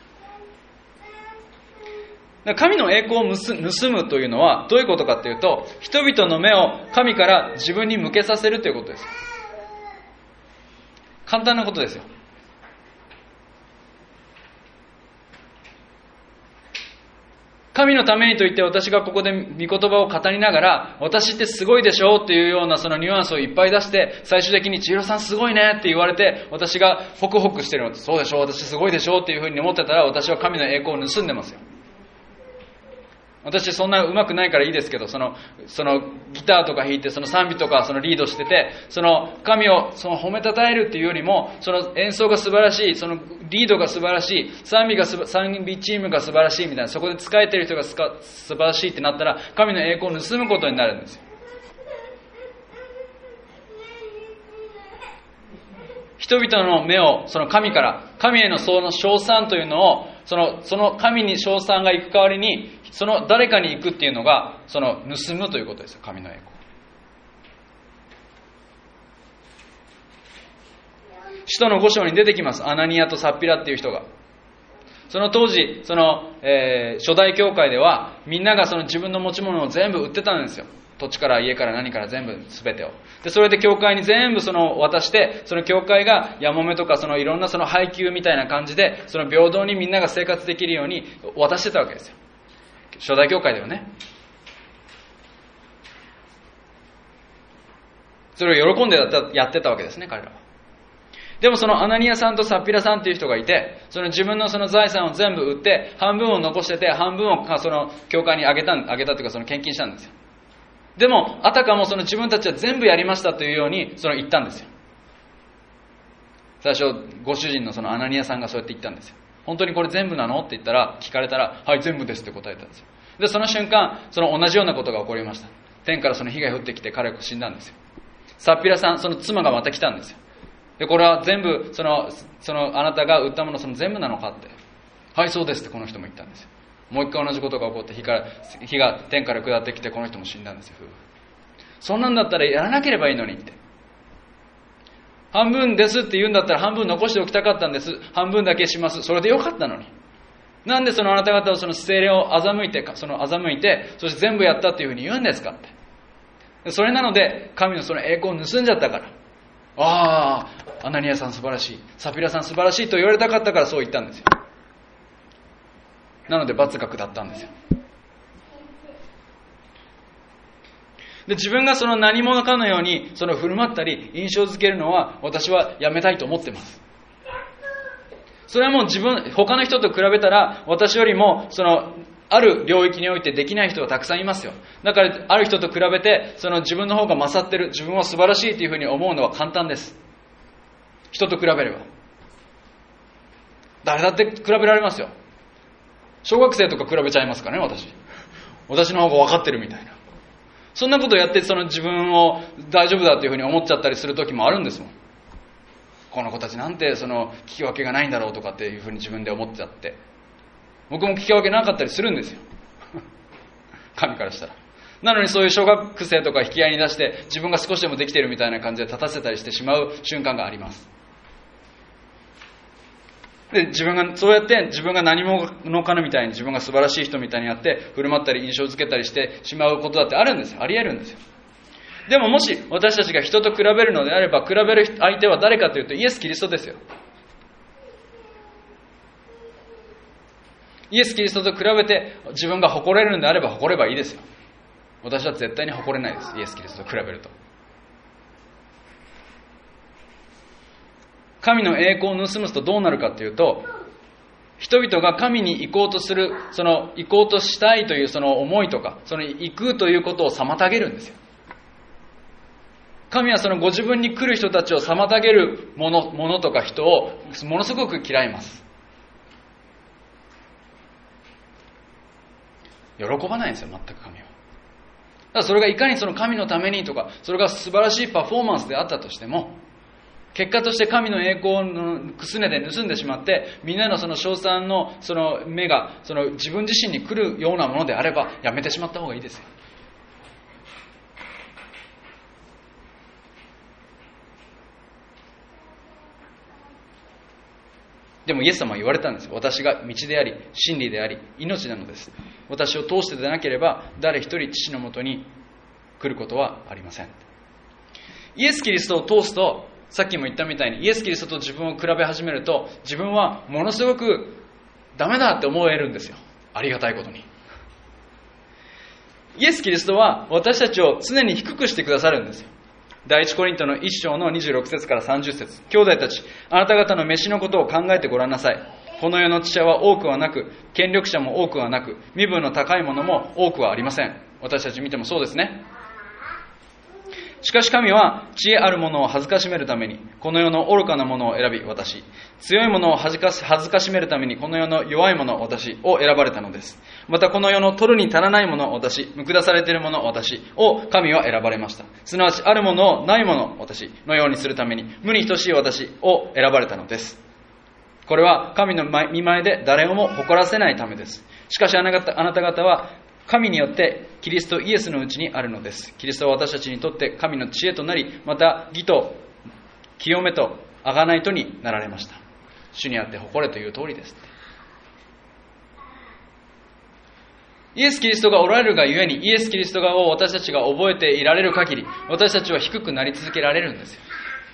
神の栄光を盗むというのはどういうことかというと、人々の目を神から自分に向けさせるということです。簡単なことですよ。 神のためにと言って私がここで御言葉を語りながら、私ってすごいでしょっていうようなそのニュアンスをいっぱい出して、最終的に千尋さんすごいねって言われて、私がホクホクしてるのって、そうでしょ、私すごいでしょっていうふうに思ってたら、私は神の栄光を盗んでますよ。私そんな上手くないからいいですけど、そのギターとか弾いて、その賛美とかそのリードしてて、その神をその褒めたたえるっていうよりも、その演奏が素晴らしい、そのリードが素晴らしい、賛美チームが素晴らしいみたいな、そこで仕えてる人が素晴らしいってなったら、神の栄光を盗むことになるんですよ。人々の目をその神から、神へのその称賛というのを、その神に称賛が行く代わりに、その誰かに行くっていうのが、その盗むということですよ、神の栄光。使徒の5章に出てきます、アナニアとサッピラっていう人が。その当時、初代教会では、みんながその自分の持ち物を全部売ってたんですよ。土地から家から何から全部全てを。で、それで教会に全部渡して、その教会がやもめとかいろんな配給みたいな感じで、平等にみんなが生活できるように渡してたわけですよ。初代教会ではね。それを喜んでやってたわけですね、彼らは。でもそのアナニアさんとサッピラさんっていう人がいて、自分の財産を全部売って、半分を残してて、半分を教会にあげたというか献金したんですよ。でも、あたかも自分たちは全部やりましたというように、言ったんですよ。最初、ご主人のアナニアさんがそうやって言ったんですよ。本当にこれ全部なのって聞かれたら、はい、全部ですって答えたんですよ。で、その瞬間、同じようなことが起こりました。天から火が降ってきて彼が死んだんですよ。サッピラさん、妻がまた来たんですよ。で、これは全部、あなたが売ったもの全部なのかって。はい、そうですってこの人も言ったんですよ。もう一回同じことが起こって火が天から下ってきてこの人も死んだんですよ。そんなんだったらやらなければいいのにって。半分ですって言うんだったら半分残しておきたかったんです。半分だけします。それでよかったのに。なんであなた方を聖霊を欺いて、そして全部やったっていうふうに言うんですかって。それなので神の栄光を盗んじゃったから。ああ、アナニアさん素晴らしい。サピラさん素晴らしいと言われたかったからそう言ったんですよ。なので罰が下ったんですよ。で、自分が何者かのように振る舞ったり印象づけるのは私はやめたいと思ってます。それはもう他の人と比べたら私よりもある領域においてできない人がたくさんいますよ。だからある人と比べて自分の方が勝ってる、自分は素晴らしいというふうに思うのは簡単です。人と比べれば誰だって比べられますよ。小学生とか比べちゃいますからね、私の方が分かってるみたいな。そんなことをやって自分を大丈夫だというふうに思っちゃったりする時もあるんですもん。この子たちなんて聞き分けがないんだろうとかっていうふうに自分で思っちゃって、僕も聞き分けなかったりするんですよ神からしたら。なのにそういう小学生とか引き合いに出して自分が少しでもできているみたいな感じで立たせたりしてしまう瞬間があります。で、そうやって自分が何者かのみたいに、自分が素晴らしい人みたいにやって振る舞ったり印象づけたりしてしまうことだってあるんですよ。あり得るんですよ。でももし私たちが人と比べるのであれば、比べる相手は誰かというとイエス・キリストですよ。イエス・キリストと比べて自分が誇れるのであれば誇ればいいですよ。私は絶対に誇れないです。イエス・キリストと比べると。神の栄光を盗むとどうなるかというと、人々が神に行こうとする、行こうとしたいという思いとか、行くということを妨げるんですよ。神はご自分に来る人たちを妨げるものとか人をものすごく嫌います。喜ばないんですよ、全く神は。だからそれがいかに神のためにとか、それが素晴らしいパフォーマンスであったとしても、結果として神の栄光のくすねで盗んでしまって、みんなの称賛の目が自分自身に来るようなものであればやめてしまった方がいいですよ。でもイエス様は言われたんです。私が道であり真理であり命なのです。私を通してでなければ誰一人父のもとに来ることはありません。イエス・キリストを通すと、さっきも言ったみたいにイエス・キリストと自分を比べ始めると、自分はものすごくダメだって思えるんですよ。ありがたいことに。 イエス・キリストは私たちを常に低くしてくださるんですよ。第一コリントの1章の26節から30節。兄弟たち、あなた方の飯のことを考えてごらんなさい。この世の知者は多くはなく、権力者も多くはなく、身分の高いものも多くはありません。私たち見てもそうですね。しかし神は知恵あるものを恥ずかしめるために、この世の愚かなものを選び渡し、強いものを恥ずかしめるために、この世の弱いものを私を選ばれたのです。またこの世の取るに足らないものを私、見下されているものを私を神は選ばれました。すなわちあるものをないものを私のようにするために、無に等しい私を選ばれたのです。これは神の御前で誰をも誇らせないためです。しかしあなた方は神によってキリストイエスのうちにあるのです。キリストは私たちにとって神の知恵となり、また義と清めと贖いとになられました。主にあって誇れという通りです。イエス・キリストがおられるがゆえに、イエス・キリストを私たちが覚えていられる限り、私たちは低くなり続けられるんですよ。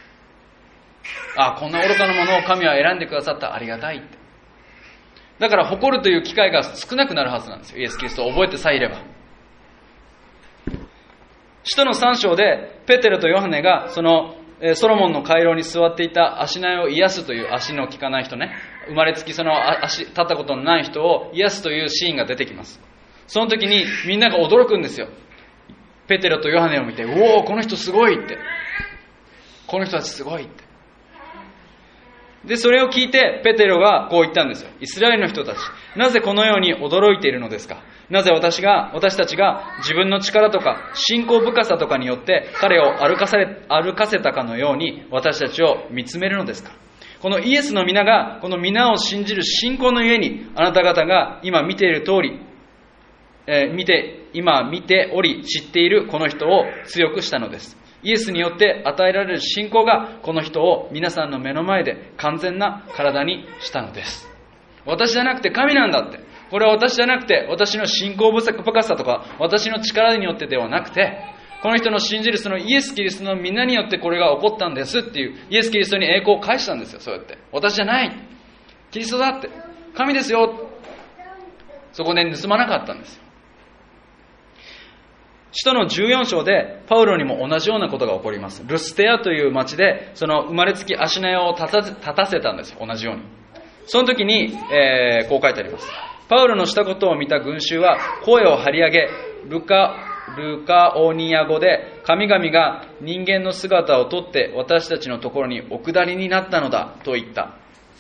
こんな愚かなものを神は選んでくださった、ありがたいって。だから誇るという機会が少なくなるはずなんですよ。イエス・キリストを覚えてさえいれば。使徒の3章でペテロとヨハネがそのソロモンの回廊に座っていた足苗を癒すという、足の効かない人ね、生まれつきその足立ったことのない人を癒すというシーンが出てきます。その時にみんなが驚くんですよ。ペテロとヨハネを見て、おお、この人すごいって、この人たちすごいって。で、それを聞いてペテロがこう言ったんですよ。イスラエルの人たち、なぜこのように驚いているのですか。なぜ私たちが自分の力とか信仰深さとかによって彼を歩かせたかのように私たちを見つめるのですか。このイエスの皆が、この皆を信じる信仰のゆえに、あなた方が今見ている通り、今見ており知っているこの人を強くしたのです。イエスによって与えられる信仰がこの人を皆さんの目の前で完全な体にしたのです。私じゃなくて神なんだって。これは私じゃなくて、私の信仰深さとか私の力によってではなくて、この人の信じるそのイエス・キリストの皆によってこれが起こったんですっていう、イエス・キリストに栄光を返したんですよ。そうやって私じゃない、キリストだって、神ですよ。そこで盗まなかったんですよ。使徒の14章でパウロにも同じようなことが起こります。ルステアという町でその生まれつき足苗を立たせたんですよ。同じように。その時に、こう書いてあります。パウロのしたことを見た群衆は声を張り上げ、ルカオニア語で、神々が人間の姿をとって私たちのところにお下りになったのだと言った。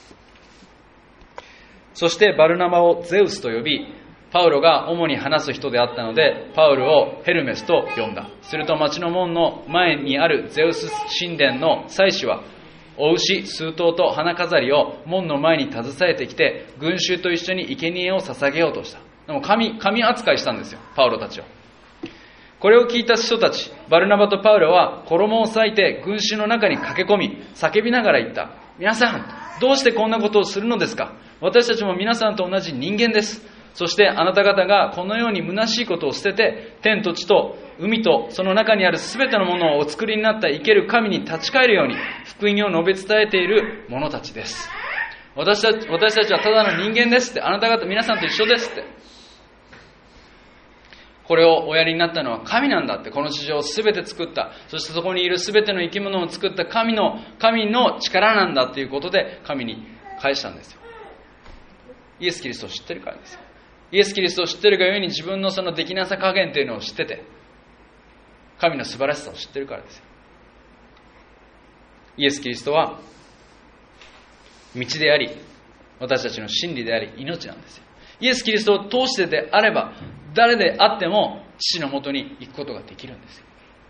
そしてバルナバをゼウスと呼び、パウロが主に話す人であったので、パウルをヘルメスと呼んだ。すると町の門の前にあるゼウス神殿の祭司は、お牛数頭と花飾りを門の前に携えてきて、群衆と一緒に生贄を捧げようとした。でも神扱いしたんですよ、パウロたちを。これを聞いた人たち、バルナバとパウロは衣を裂いて群衆の中に駆け込み、叫びながら言った。皆さん、どうしてこんなことをするのですか。私たちも皆さんと同じ人間です。そしてあなた方がこのように虚しいことを捨てて、天と地と海とその中にあるすべてのものをお作りになった生ける神に立ち返るように福音を述べ伝えている者たちです。私たちはただの人間ですって、あなた方皆さんと一緒ですって。これをおやりになったのは神なんだって。この地上をすべて作った、そしてそこにいるすべての生き物を作った神の力なんだっていうことで神に返したんですよ。イエス・キリストを知ってるからですよ。イエス・キリストを知ってるがゆえに自分のそのできなさ加減というのを知ってて、神の素晴らしさを知ってるからですよ。イエス・キリストは道であり、私たちの真理であり、命なんですよ。イエス・キリストを通してであれば、誰であっても父のもとに行くことができるんですよ。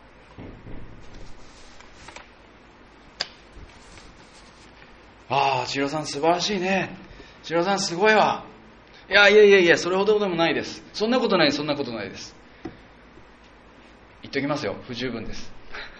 ああ、千尋さん素晴らしいね。千尋さんすごいわ。いや、それほどでもないです。そんなことないです。言っときますよ、不十分です。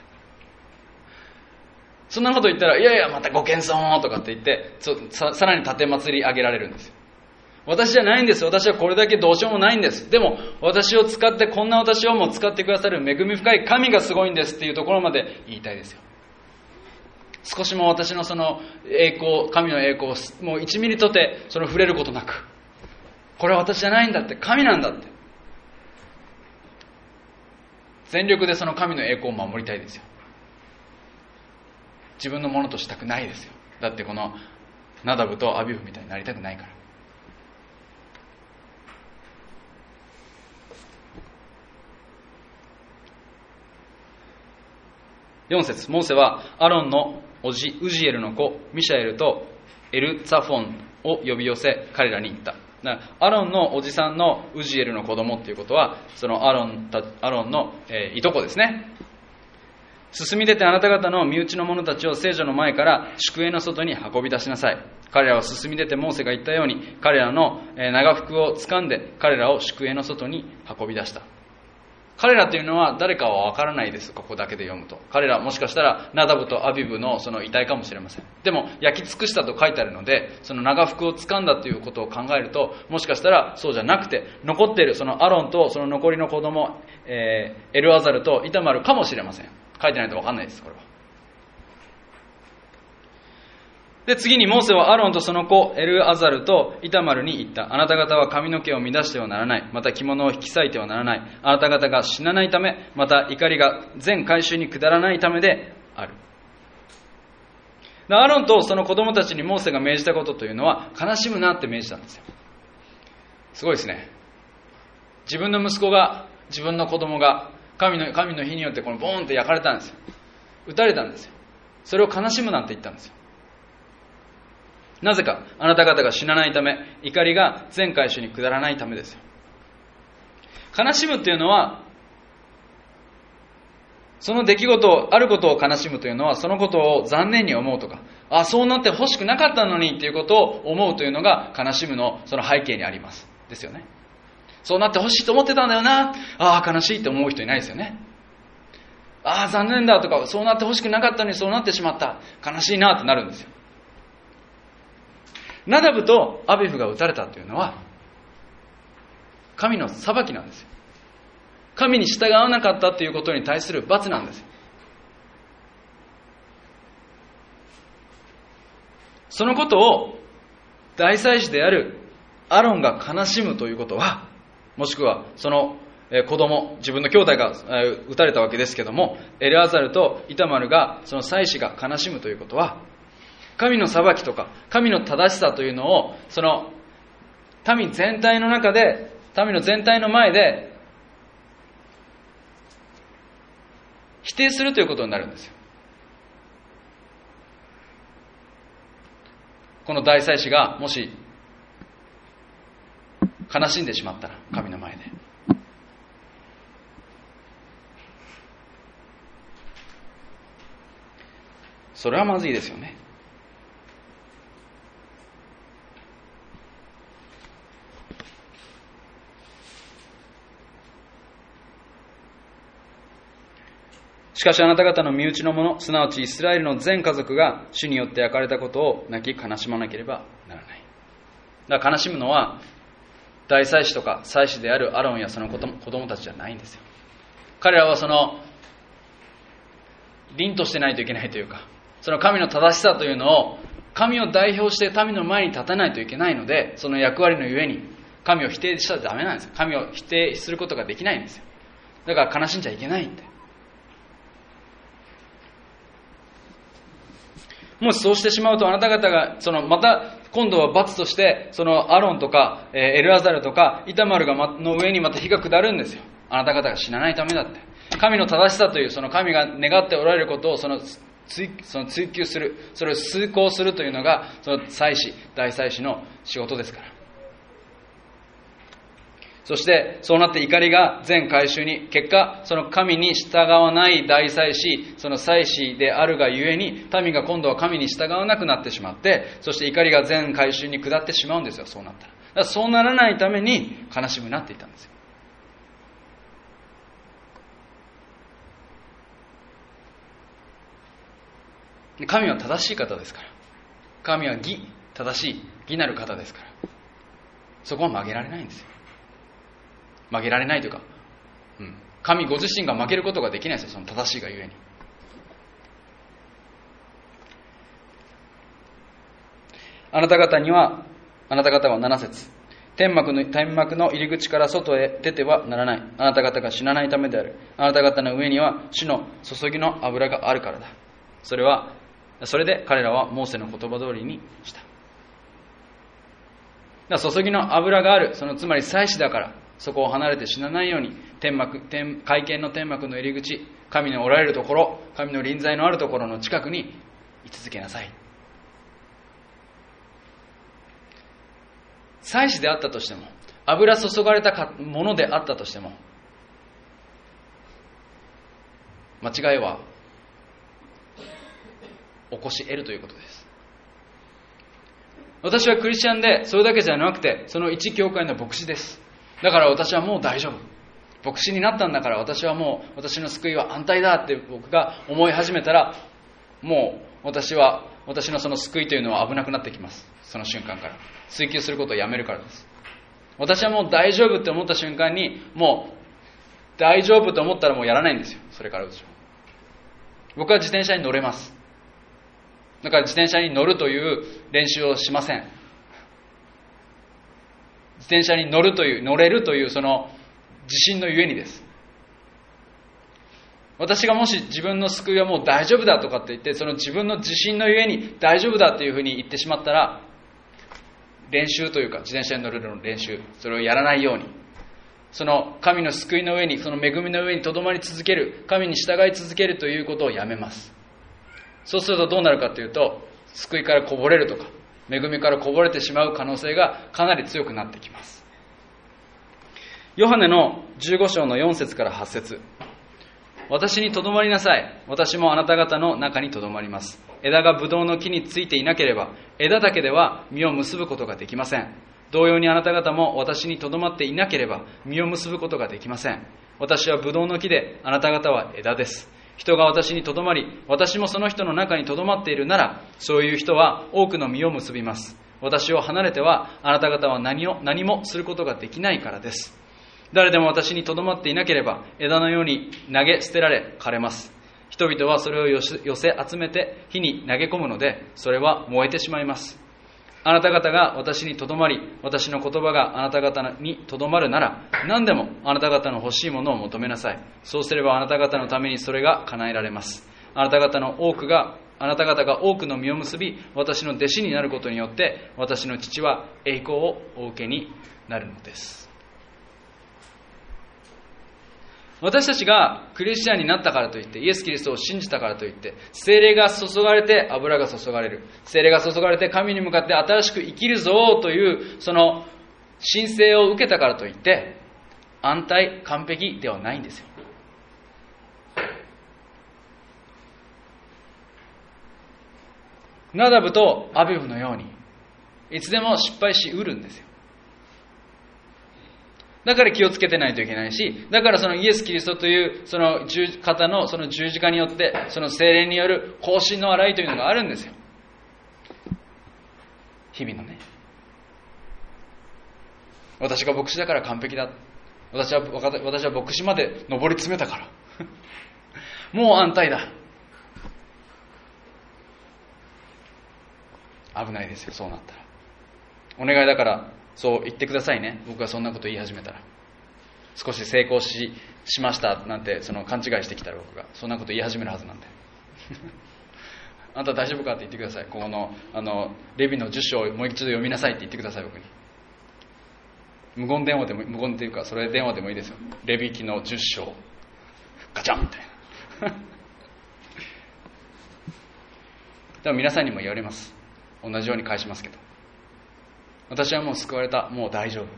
そんなこと言ったら、いやまたご謙遜とかって言って、さらに立て祭り上げられるんですよ。私じゃないんです。私はこれだけどうしようもないんです。でも私を使って、こんな私をも使ってくださる恵み深い神がすごいんですっていうところまで言いたいですよ。少しも私のその栄光、神の栄光をもう1ミリとてその触れることなく、これは私じゃないんだって、神なんだって。 全力でその神の栄光を守りたいですよ。自分のものとしたくないですよ。だってこのナダブとアビフみたいになりたくないから。4節、モーセはアロンの叔父ウジエルの子ミシャエルとエルツァフォンを呼び寄せ彼らに言った。アロンのおじさんのウジエルの子供っていうことは、そのアロンの、いとこですね。進み出てあなた方の身内の者たちを聖所の前から宿営の外に運び出しなさい。彼らは進み出てモーセが言ったように彼らの長服を掴んで彼らを宿営の外に運び出した。彼らというのは誰かは分からないです。ここだけで読むと。彼らはもしかしたらナダブとアビブのその遺体かもしれません。でも焼き尽くしたと書いてあるので、その長服を掴んだということを考えると、もしかしたらそうじゃなくて、残っているそのアロンとその残りの子供、エルアザルとイタマルかもしれません。書いてないと分かんないです、これは。で、次にモーセはアロンとその子エルアザルとイタマルに言った。あなた方は髪の毛を乱してはならない。また着物を引き裂いてはならない。あなた方が死なないため、また怒りが全回収に下らないためである。アロンとその子供たちにモーセが命じたことというのは、悲しむなって命じたんですよ。すごいですね。自分の息子が、自分の子供が神の火によってこのボーンって焼かれたんですよ。撃たれたんですよ。それを悲しむなって言ったんですよ。なぜか、あなた方が死なないため、怒りが全回収に下らないためですよ。悲しむっていうのは、その出来事、あることを悲しむというのは、そのことを残念に思うとか、そうなって欲しくなかったのにっていうことを思うというのが悲しむのその背景にあります。ですよね。そうなって欲しいと思ってたんだよな。悲しいって思う人いないですよね。残念だとか、そうなって欲しくなかったのにそうなってしまった。悲しいなってなるんですよ。ナダブとアビフが撃たれたというのは神の裁きなんですよ。神に従わなかったということに対する罰なんですよ。そのことを大祭司であるアロンが悲しむということは、もしくはその子供、自分の兄弟が撃たれたわけですけども、エルアザルとイタマルが、その祭司が悲しむということは、神の裁きとか神の正しさというのをその民全体の中で、民の全体の前で否定するということになるんですよ。この大祭司がもし悲しんでしまったら、神の前で、それはまずいですよね。しかしあなた方の身内の者、すなわちイスラエルの全家族が主によって焼かれたことを泣き悲しまなければならない。だから悲しむのは大祭司とか祭司であるアロンやその子供たちじゃないんですよ。彼らはその凛としてないといけないというか、その神の正しさというのを、神を代表して民の前に立たないといけないので、その役割のゆえに神を否定しちゃダメなんですよ。神を否定することができないんですよ。だから悲しんじゃいけないって。もしそうしてしまうと、あなた方がまた今度は罰としてそのアロンとかエルアザルとかイタマルの上にまた火が下るんですよ。あなた方が死なないためだって。神の正しさというその神が願っておられることを追求する、それを遂行するというのがその大祭司の仕事ですから。そしてそうなって怒りが全回収に、結果その神に従わない大祭司、その祭司であるがゆえに民が今度は神に従わなくなってしまって、そして怒りが全回収に下ってしまうんですよ。そうなったら、だからそうならないために悲しむなって言ったんですよ。神は正しい方ですから、神は正しい義なる方ですから、そこは曲げられないんですよ。曲げられないというか、神ご自身が負けることができないですよ。その正しいがゆえに。あなた方は7節、 天幕の入り口から外へ出てはならない。あなた方が死なないためである。あなた方の上には主の注ぎの油があるからだ。それで彼らはモーセの言葉通りにした。だから注ぎの油がある、つまり祭司だから、そこを離れて死なないように、会見の天幕の入り口、神のおられるところ、神の臨在のあるところの近くに居続けなさい。祭司であったとしても、油注がれたものであったとしても、間違いは起こし得るということです。私はクリスチャンで、それだけじゃなくて、その一教会の牧師です。だから私はもう大丈夫。牧師になったんだから私はもう、私の救いは安泰だって僕が思い始めたら、もう私のその救いというのは危なくなってきます。その瞬間から。追求することをやめるからです。私はもう大丈夫って思った瞬間に、もう大丈夫と思ったらもうやらないんですよ。それから僕は自転車に乗れます。だから自転車に乗るという練習をしません。自転車に乗れるというその自信のゆえにです。私がもし自分の救いはもう大丈夫だとかって言って、その自分の自信のゆえに大丈夫だというふうに言ってしまったら、練習というか自転車に乗るの練習、それをやらないように、その神の救いの上に、その恵みの上にとどまり続ける、神に従い続けるということをやめます。そうするとどうなるかというと、救いからこぼれるとか、恵みからこぼれてしまう可能性がかなり強くなってきます。ヨハネの15章の4節から8節、私にとどまりなさい。私もあなた方の中にとどまります。枝がブドウの木についていなければ、枝だけでは実を結ぶことができません。同様にあなた方も私にとどまっていなければ、実を結ぶことができません。私はブドウの木で、あなた方は枝です。人が私にとどまり、私もその人の中にとどまっているなら、そういう人は多くの実を結びます。私を離れては、あなた方は何もすることができないからです。誰でも私にとどまっていなければ、枝のように投げ捨てられ枯れます。人々はそれを寄せ集めて火に投げ込むので、それは燃えてしまいます。あなた方が私にとどまり、私の言葉があなた方にとどまるなら、何でもあなた方の欲しいものを求めなさい。そうすればあなた方のためにそれが叶えられます。あなた方が多くの実を結び、私の弟子になることによって、私の父は栄光をお受けになるのです。私たちがクリスチャンになったからといって、イエス・キリストを信じたからといって、聖霊が注がれて油が注がれる、聖霊が注がれて神に向かって新しく生きるぞというその神聖を受けたからといって安泰完璧ではないんですよ。ナダブとアビブのようにいつでも失敗しうるんですよ。だから気をつけてないといけないし、だからそのイエス・キリストというその方のその十字架によって、その聖霊による更新の洗いというのがあるんですよ。日々のね。私が牧師だから完璧だ。私は牧師まで上り詰めたから。もう安泰だ。危ないですよ、そうなったら。お願いだから、そう言ってくださいね。僕がそんなこと言い始めたら、少し成功しましたなんてその勘違いしてきたら、僕がそんなこと言い始めるはずなんであなた大丈夫かって言ってください。ここのレビの10章をもう一度読みなさいって言ってください。僕に無言電話でも、無言っていうかそれ電話でもいいですよ。レビ記の10章ガチャンみたいなでも皆さんにも言われます。同じように返しますけど、私はもう救われた、もう大丈夫。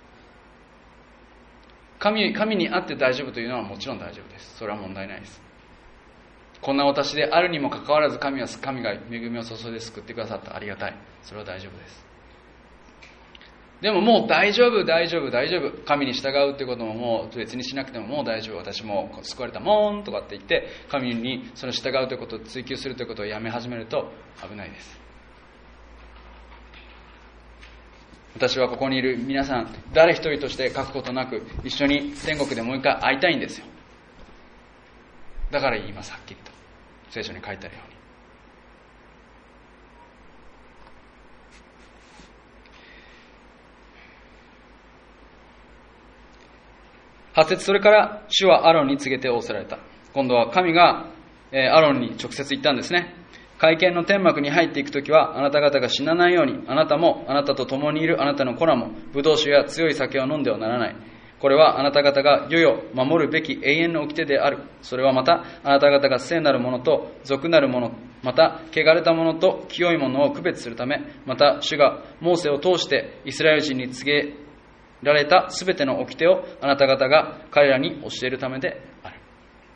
神にあって大丈夫というのはもちろん大丈夫です。それは問題ないです。こんな私であるにもかかわらず神が恵みを注いで救ってくださった。ありがたい。それは大丈夫です。でももう大丈夫。神に従うということももう別にしなくてももう大丈夫。私も救われたもんとかって言って神にその従うということを追求するということをやめ始めると危ないです。私はここにいる皆さん誰一人として書くことなく一緒に天国でもう一回会いたいんですよ。だから言います。はっきりと聖書に書いてあるように、 8節、それから主はアロンに告げて仰せられた。今度は神がアロンに直接言ったんですね。会見の天幕に入っていくときは、あなた方が死なないように、あなたもあなたと共にいるあなたの子らもブドウ酒や強い酒を飲んではならない。これはあなた方が世々守るべき永遠の掟である。それはまたあなた方が聖なるものと俗なるもの、また汚れたものと清いものを区別するため、また主がモーセを通してイスラエル人に告げられたすべての掟をあなた方が彼らに教えるためである。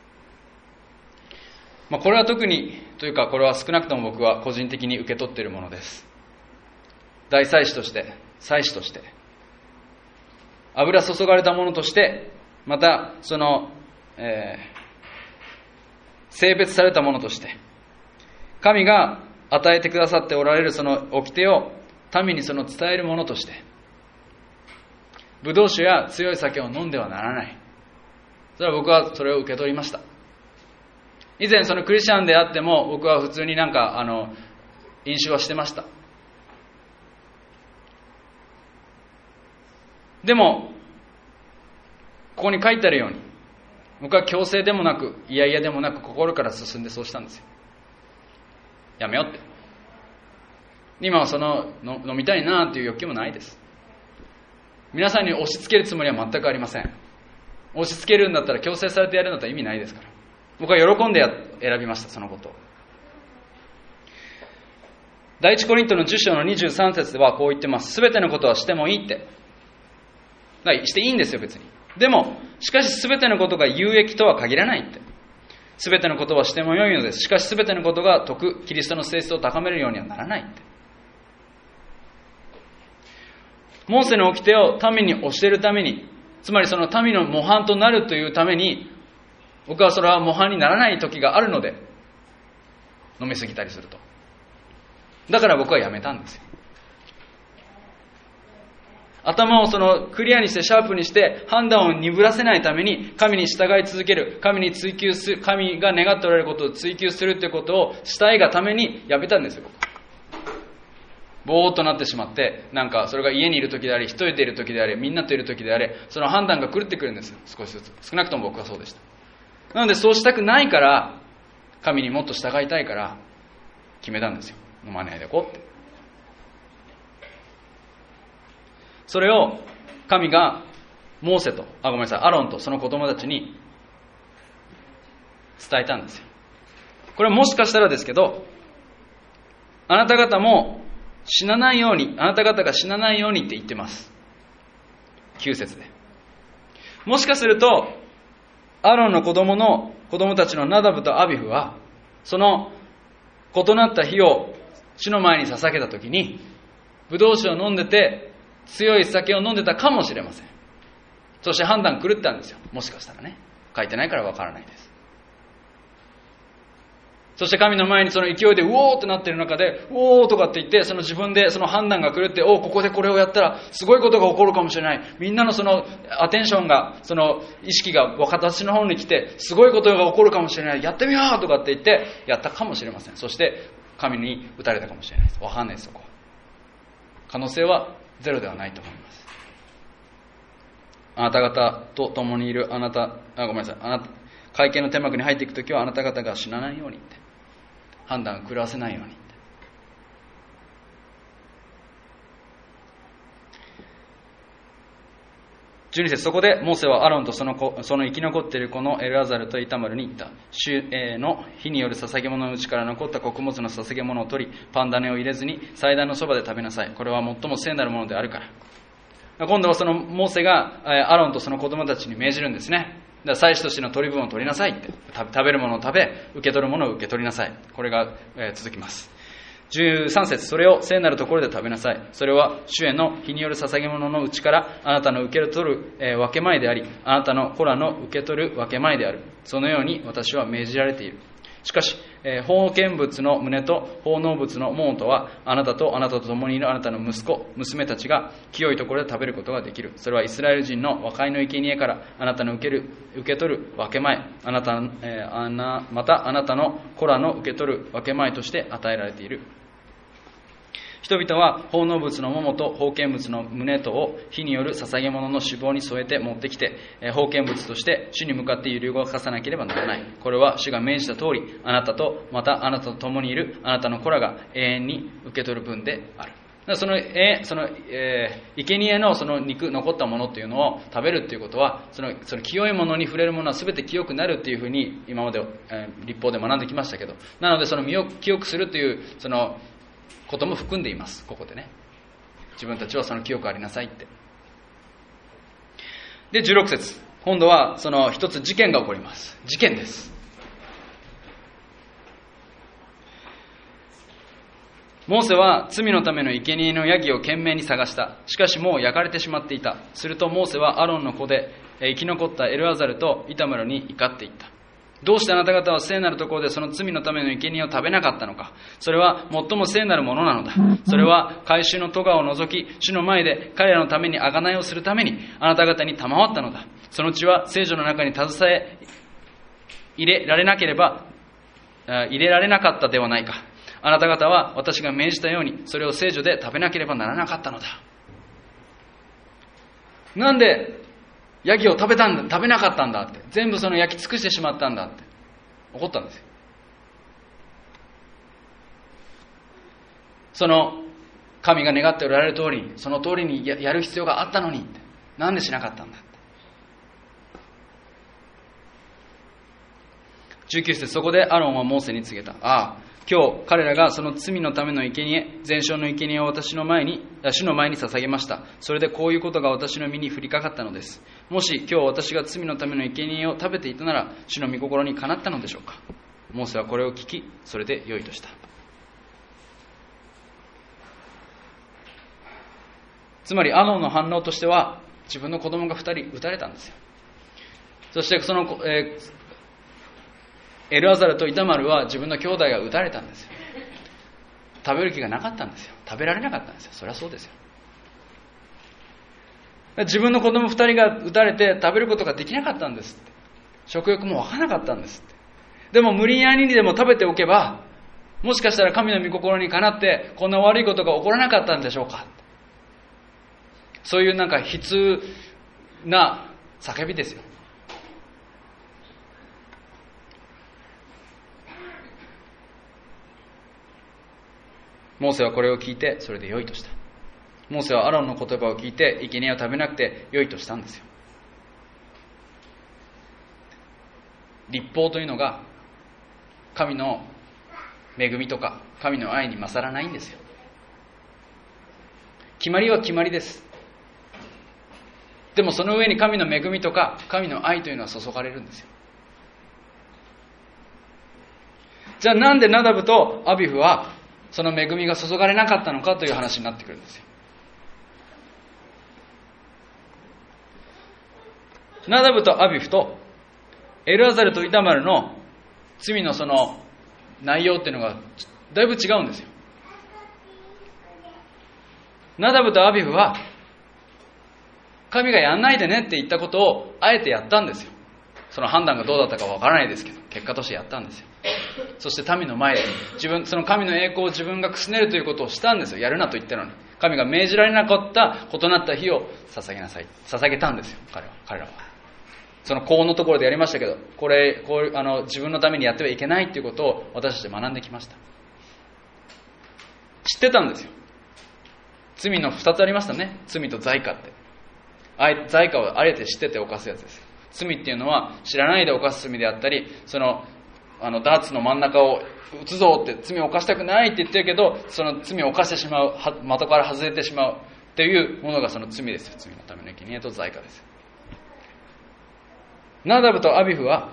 これは特にというか、これは少なくとも僕は個人的に受け取っているものです。大祭司として、祭司として、油注がれたものとして、またその、性別されたものとして、神が与えてくださっておられるその掟を民にその伝えるものとして、ブドウ酒や強い酒を飲んではならない。それは僕はそれを受け取りました。以前そのクリスチャンであっても、僕は普通に飲酒はしてました。でもここに書いてあるように、僕は強制でもなく嫌々でもなく心から進んでそうしたんですよ。やめようって。今は飲みたいなという欲求もないです。皆さんに押し付けるつもりは全くありません。押し付けるんだったら、強制されてやるんだったら意味ないですから。僕は喜んで選びました、そのことを。第一コリントの10章の23節ではこう言ってます。すべてのことはしてもいいって。していいんですよ、別に。でも、しかしすべてのことが有益とは限らないって。すべてのことはしても良いのです。しかしすべてのことがキリストの性質を高めるようにはならないって。モーセの掟を民に教えるために、つまりその民の模範となるというために、僕はそれは模範にならない時があるので、飲みすぎたりすると。だから僕はやめたんですよ。頭をクリアにしてシャープにして判断を鈍らせないために、神に従い続ける、神に追求する、神が願っておられることを追求するということをしたいがためにやめたんですよ、僕。ぼーっとなってしまって、それが家にいる時であれ、一人でいる時であれ、みんなといる時であれ、その判断が狂ってくるんですよ、少しずつ。少なくとも僕はそうでした。なのでそうしたくないから、神にもっと従いたいから決めたんですよ。飲まないでおこうって。それを神がモーセと、アロンとその子供たちに伝えたんですよ。これはもしかしたらですけど、あなた方も死なないように、あなた方が死なないようにって言ってます。9節で。もしかすると、アロンの子供たちのナダブとアビフは、その異なった火を主の前に捧げたときに、ブドウ酒を飲んでて、強い酒を飲んでたかもしれません。そして判断狂ったんですよ。もしかしたらね。書いてないからわからないです。そして神の前にその勢いでうおーってなっている中で、うおーとかって言って、その自分でその判断が狂って、ここでこれをやったらすごいことが起こるかもしれない。みんなのそのアテンションが、その意識が私の方に来て、すごいことが起こるかもしれない。やってみようとかって言って、やったかもしれません。そして神に打たれたかもしれないです。わかんないです、そこは。可能性はゼロではないと思います。あなた方と共にいる会見の天幕に入っていくときは、あなた方が死なないようにって、判断を狂わせないようにって。12節、そこでモーセはアロンとその生き残っている子のエルアザルとイタマルに言った。主の火による捧げ物のうちから残った穀物の捧げ物を取り、パン種を入れずに祭壇のそばで食べなさい。これは最も聖なるものであるから。今度はそのモーセがアロンとその子供たちに命じるんですね。だから祭司としての取り分を取りなさいって。食べるものを食べ、受け取るものを受け取りなさい。これが続きます。13節、それを聖なるところで食べなさい。それは主への火による捧げ物のうちからあなたの受け取る分け前であり、あなたの子らの受け取る分け前である。そのように私は命じられている。しかし、封建物の胸と奉納物の門とは、あなたと共にいるあなたの息子、娘たちが清いところで食べることができる。それはイスラエル人の和解の生贄からあなたの受け取る分け前、またあなたの子らの受け取る分け前として与えられている。一人々は奉納物の桃と奉献物の胸とを火による捧げ物の脂肪に添えて持ってきて、奉献物として主に向かって揺り動かさなければならない。これは主が命じた通り、あなたとまたあなたと共にいるあなたの子らが永遠に受け取る分である。生贄のその肉、残ったものというのを食べるということは、その清いものに触れるものは全て清くなるというふうに今まで、律法で学んできましたけど、なのでその身を清くするというそのことも含んでいます。ここでね、自分たちはその清くありなさいって。で、16節、今度はその一つ事件が起こります。事件です。モーセは罪のための生贄のヤギを懸命に探した。しかしもう焼かれてしまっていた。するとモーセはアロンの子で生き残ったエルアザルとイタマルに怒っていった。どうしてあなた方は聖なるところでその罪のための生贄を食べなかったのか。それは最も聖なるものなのだ。それは改宗の咎を除き、主の前で彼らのために贖いをするためにあなた方に賜ったのだ。その血は聖女の中に携え入れられなかったではないか。あなた方は私が命じたようにそれを聖女で食べなければならなかったのだ。なんでヤギを食べなかったんだって、全部その焼き尽くしてしまったんだって怒ったんですよ。その神が願っておられる通りに、その通りにやる必要があったのにって、なんでしなかったんだって。19節、そこでアロンはモーセに告げた。今日彼らがその罪のための生贄、全焼の生贄を主の前に捧げました。それでこういうことが私の身に降りかかったのです。もし今日私が罪のための生贄を食べていたなら、主の御心にかなったのでしょうか。モーセはこれを聞き、それで良いとした。つまりアロンの反応としては、自分の子供が2人撃たれたんですよ。そしてそのエルアザルとイタマルは自分の兄弟が撃たれたんですよ。食べる気がなかったんですよ。食べられなかったんですよ。そりゃそうですよ。自分の子供2人が撃たれて食べることができなかったんですって。食欲も湧かなかったんですって。でも無理やりにでも食べておけば、もしかしたら神の御心にかなってこんな悪いことが起こらなかったんでしょうか。そういう悲痛な叫びですよ。モーセはこれを聞いてそれで良いとした。モーセはアロンの言葉を聞いて生贄を食べなくて良いとしたんですよ。律法というのが神の恵みとか神の愛に勝らないんですよ。決まりは決まりです。でもその上に神の恵みとか神の愛というのは注がれるんですよ。じゃあなんでナダブとアビフはその恵みが注がれなかったのかという話になってくるんですよ。ナダブとアビフとエルアザルとイタマルの罪のその内容っていうのがだいぶ違うんですよ。ナダブとアビフは神がやんないでねって言ったことをあえてやったんですよ。その判断がどうだったかわからないですけど、結果としてやったんですよ。そして民の前でその神の栄光を自分がくすねるということをしたんですよ。やるなと言ったのに、神が命じられなかった異なった火を捧げなさい、捧げたんですよ。彼らはその高音のところでやりましたけど、自分のためにやってはいけないということを私たち学んできました。知ってたんですよ。罪の2つありましたね。罪と罪過って、罪過をあえて知ってて犯すやつです。罪っていうのは知らないで犯す罪であったり、ダーツの真ん中を打つぞって罪を犯したくないって言ってるけど、その罪を犯してしまう、的から外れてしまうっていうものがその罪ですよ。罪のための生贄と罪過です。ナダブとアビフは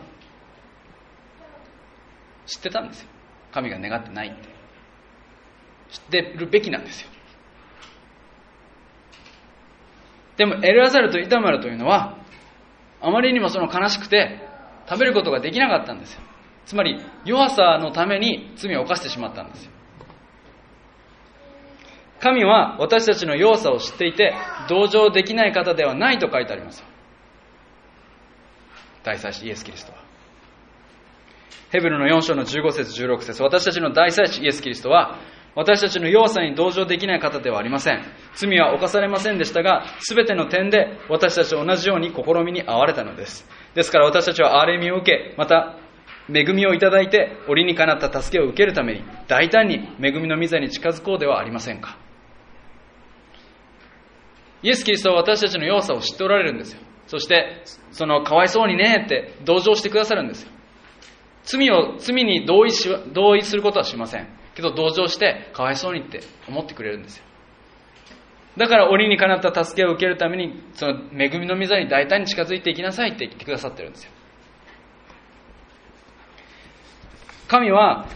知ってたんですよ。神が願ってないって知ってるべきなんですよ。でもエルアザルとイタマルというのはあまりにもその悲しくて食べることができなかったんですよ。つまり弱さのために罪を犯してしまったんですよ。神は私たちの弱さを知っていて同情できない方ではないと書いてありますよ。大祭司イエス・キリストは。ヘブルの4章の15節16節、私たちの大祭司イエス・キリストは私たちの弱さに同情できない方ではありません。罪は犯されませんでしたが、すべての点で私たちと同じように試みに遭われたのです。ですから私たちは憐れみを受け、また恵みをいただいて、折にかなった助けを受けるために、大胆に恵みの御座に近づこうではありませんか。イエス・キリストは私たちの弱さを知っておられるんですよ。そして、かわいそうにねって同情してくださるんですよ。罪に同意することはしません。けど同情してかわいそうにって思ってくれるんですよ。だから折にかなった助けを受けるために、その恵みの御座に大胆に近づいていきなさいって言ってくださってるんですよ。神は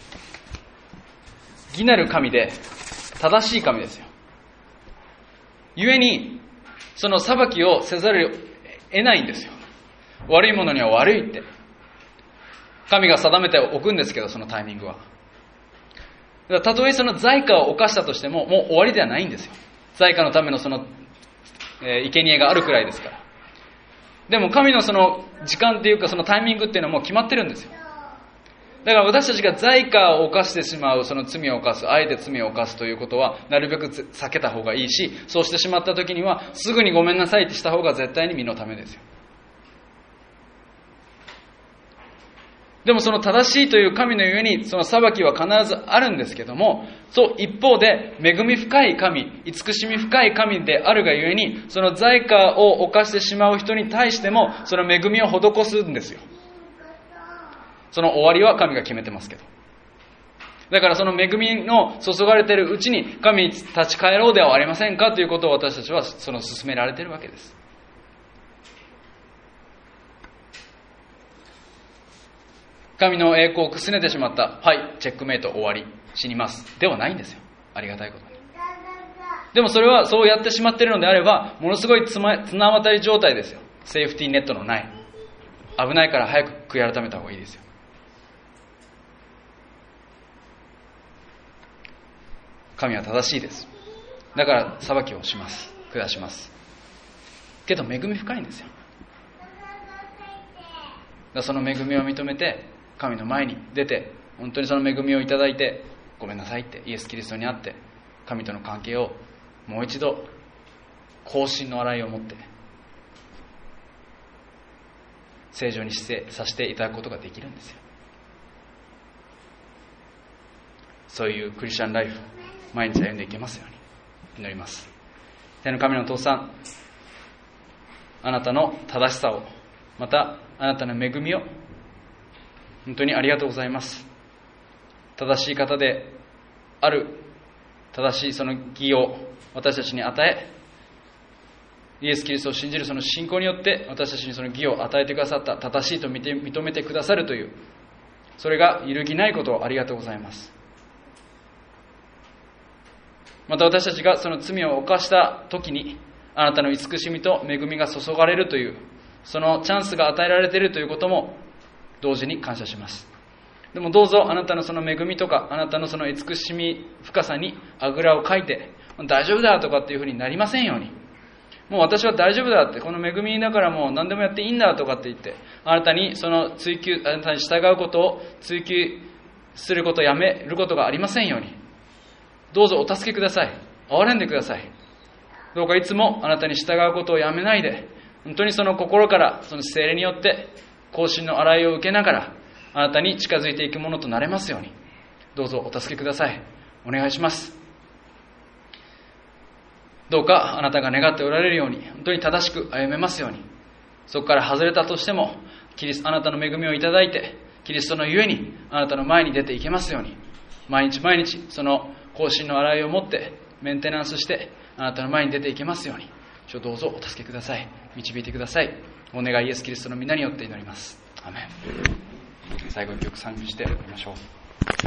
義なる神で正しい神ですよ。故にその裁きをせざるを得ないんですよ。悪いものには悪いって神が定めておくんですけど、そのタイミングは。たとえその罪過を犯したとしても、もう終わりではないんですよ。罪過のための生贄があるくらいですから。でも神のその時間っていうか、そのタイミングっていうのはもう決まってるんですよ。だから私たちが罪過を犯してしまう、その罪を犯す、あえて罪を犯すということはなるべく避けた方がいいし、そうしてしまった時にはすぐにごめんなさいってした方が絶対に身のためですよ。でもその正しいという神のゆえに、その裁きは必ずあるんですけども、そう一方で恵み深い神、慈しみ深い神であるがゆえに、その罪過を犯してしまう人に対してもその恵みを施すんですよ。その終わりは神が決めてますけど。だからその恵みの注がれているうちに神に立ち返ろうではありませんかということを私たちは勧められているわけです。神の栄光をくすねてしまった。はい、チェックメイト終わり。死にます。ではないんですよ。ありがたいことに。でもそれはそうやってしまっているのであれば、ものすごい綱渡り状態ですよ。セーフティーネットのない。危ないから早く悔い改めた方がいいですよ。神は正しいです。だから裁きをします。下します。けど恵み深いんですよ。その恵みを認めて神の前に出て、本当にその恵みをいただいて、ごめんなさいってイエス・キリストにあって、神との関係をもう一度更新の洗いを持って正常にさせていただくことができるんですよ。そういうクリスチャンライフ、毎日歩んでいけますように祈ります。天の神のお父さん、あなたの正しさを、またあなたの恵みを本当にありがとうございます。正しい方である正しいその義を私たちに与え、イエス・キリストを信じるその信仰によって私たちにその義を与えてくださった、正しいと認めてくださるという、それが揺るぎないことをありがとうございます。また私たちがその罪を犯した時に、あなたの慈しみと恵みが注がれるという、そのチャンスが与えられているということも同時に感謝します。でもどうぞあなたのその恵みとか、あなたのその慈しみ深さにあぐらをかいて、大丈夫だとかっていうふうになりませんように。もう私は大丈夫だって、この恵みだからもう何でもやっていいんだとかって言って、あなたにそのあなたに従うことを追求することをやめることがありませんように。どうぞお助けください。憐れんでください。どうかいつもあなたに従うことをやめないで、本当にその心からその聖霊によって更新の洗いを受けながら、あなたに近づいていくものとなれますように、どうぞお助けください。お願いします。どうかあなたが願っておられるように、本当に正しく歩めますように。そこから外れたとしても、あなたの恵みをいただいて、キリストのゆえにあなたの前に出ていけますように、毎日毎日その更新の洗いを持ってメンテナンスしてあなたの前に出ていけますように、どうぞお助けください。導いてください。お願いイエス・キリストの皆によって祈ります。アメン。最後に曲賛美して終わりましょう。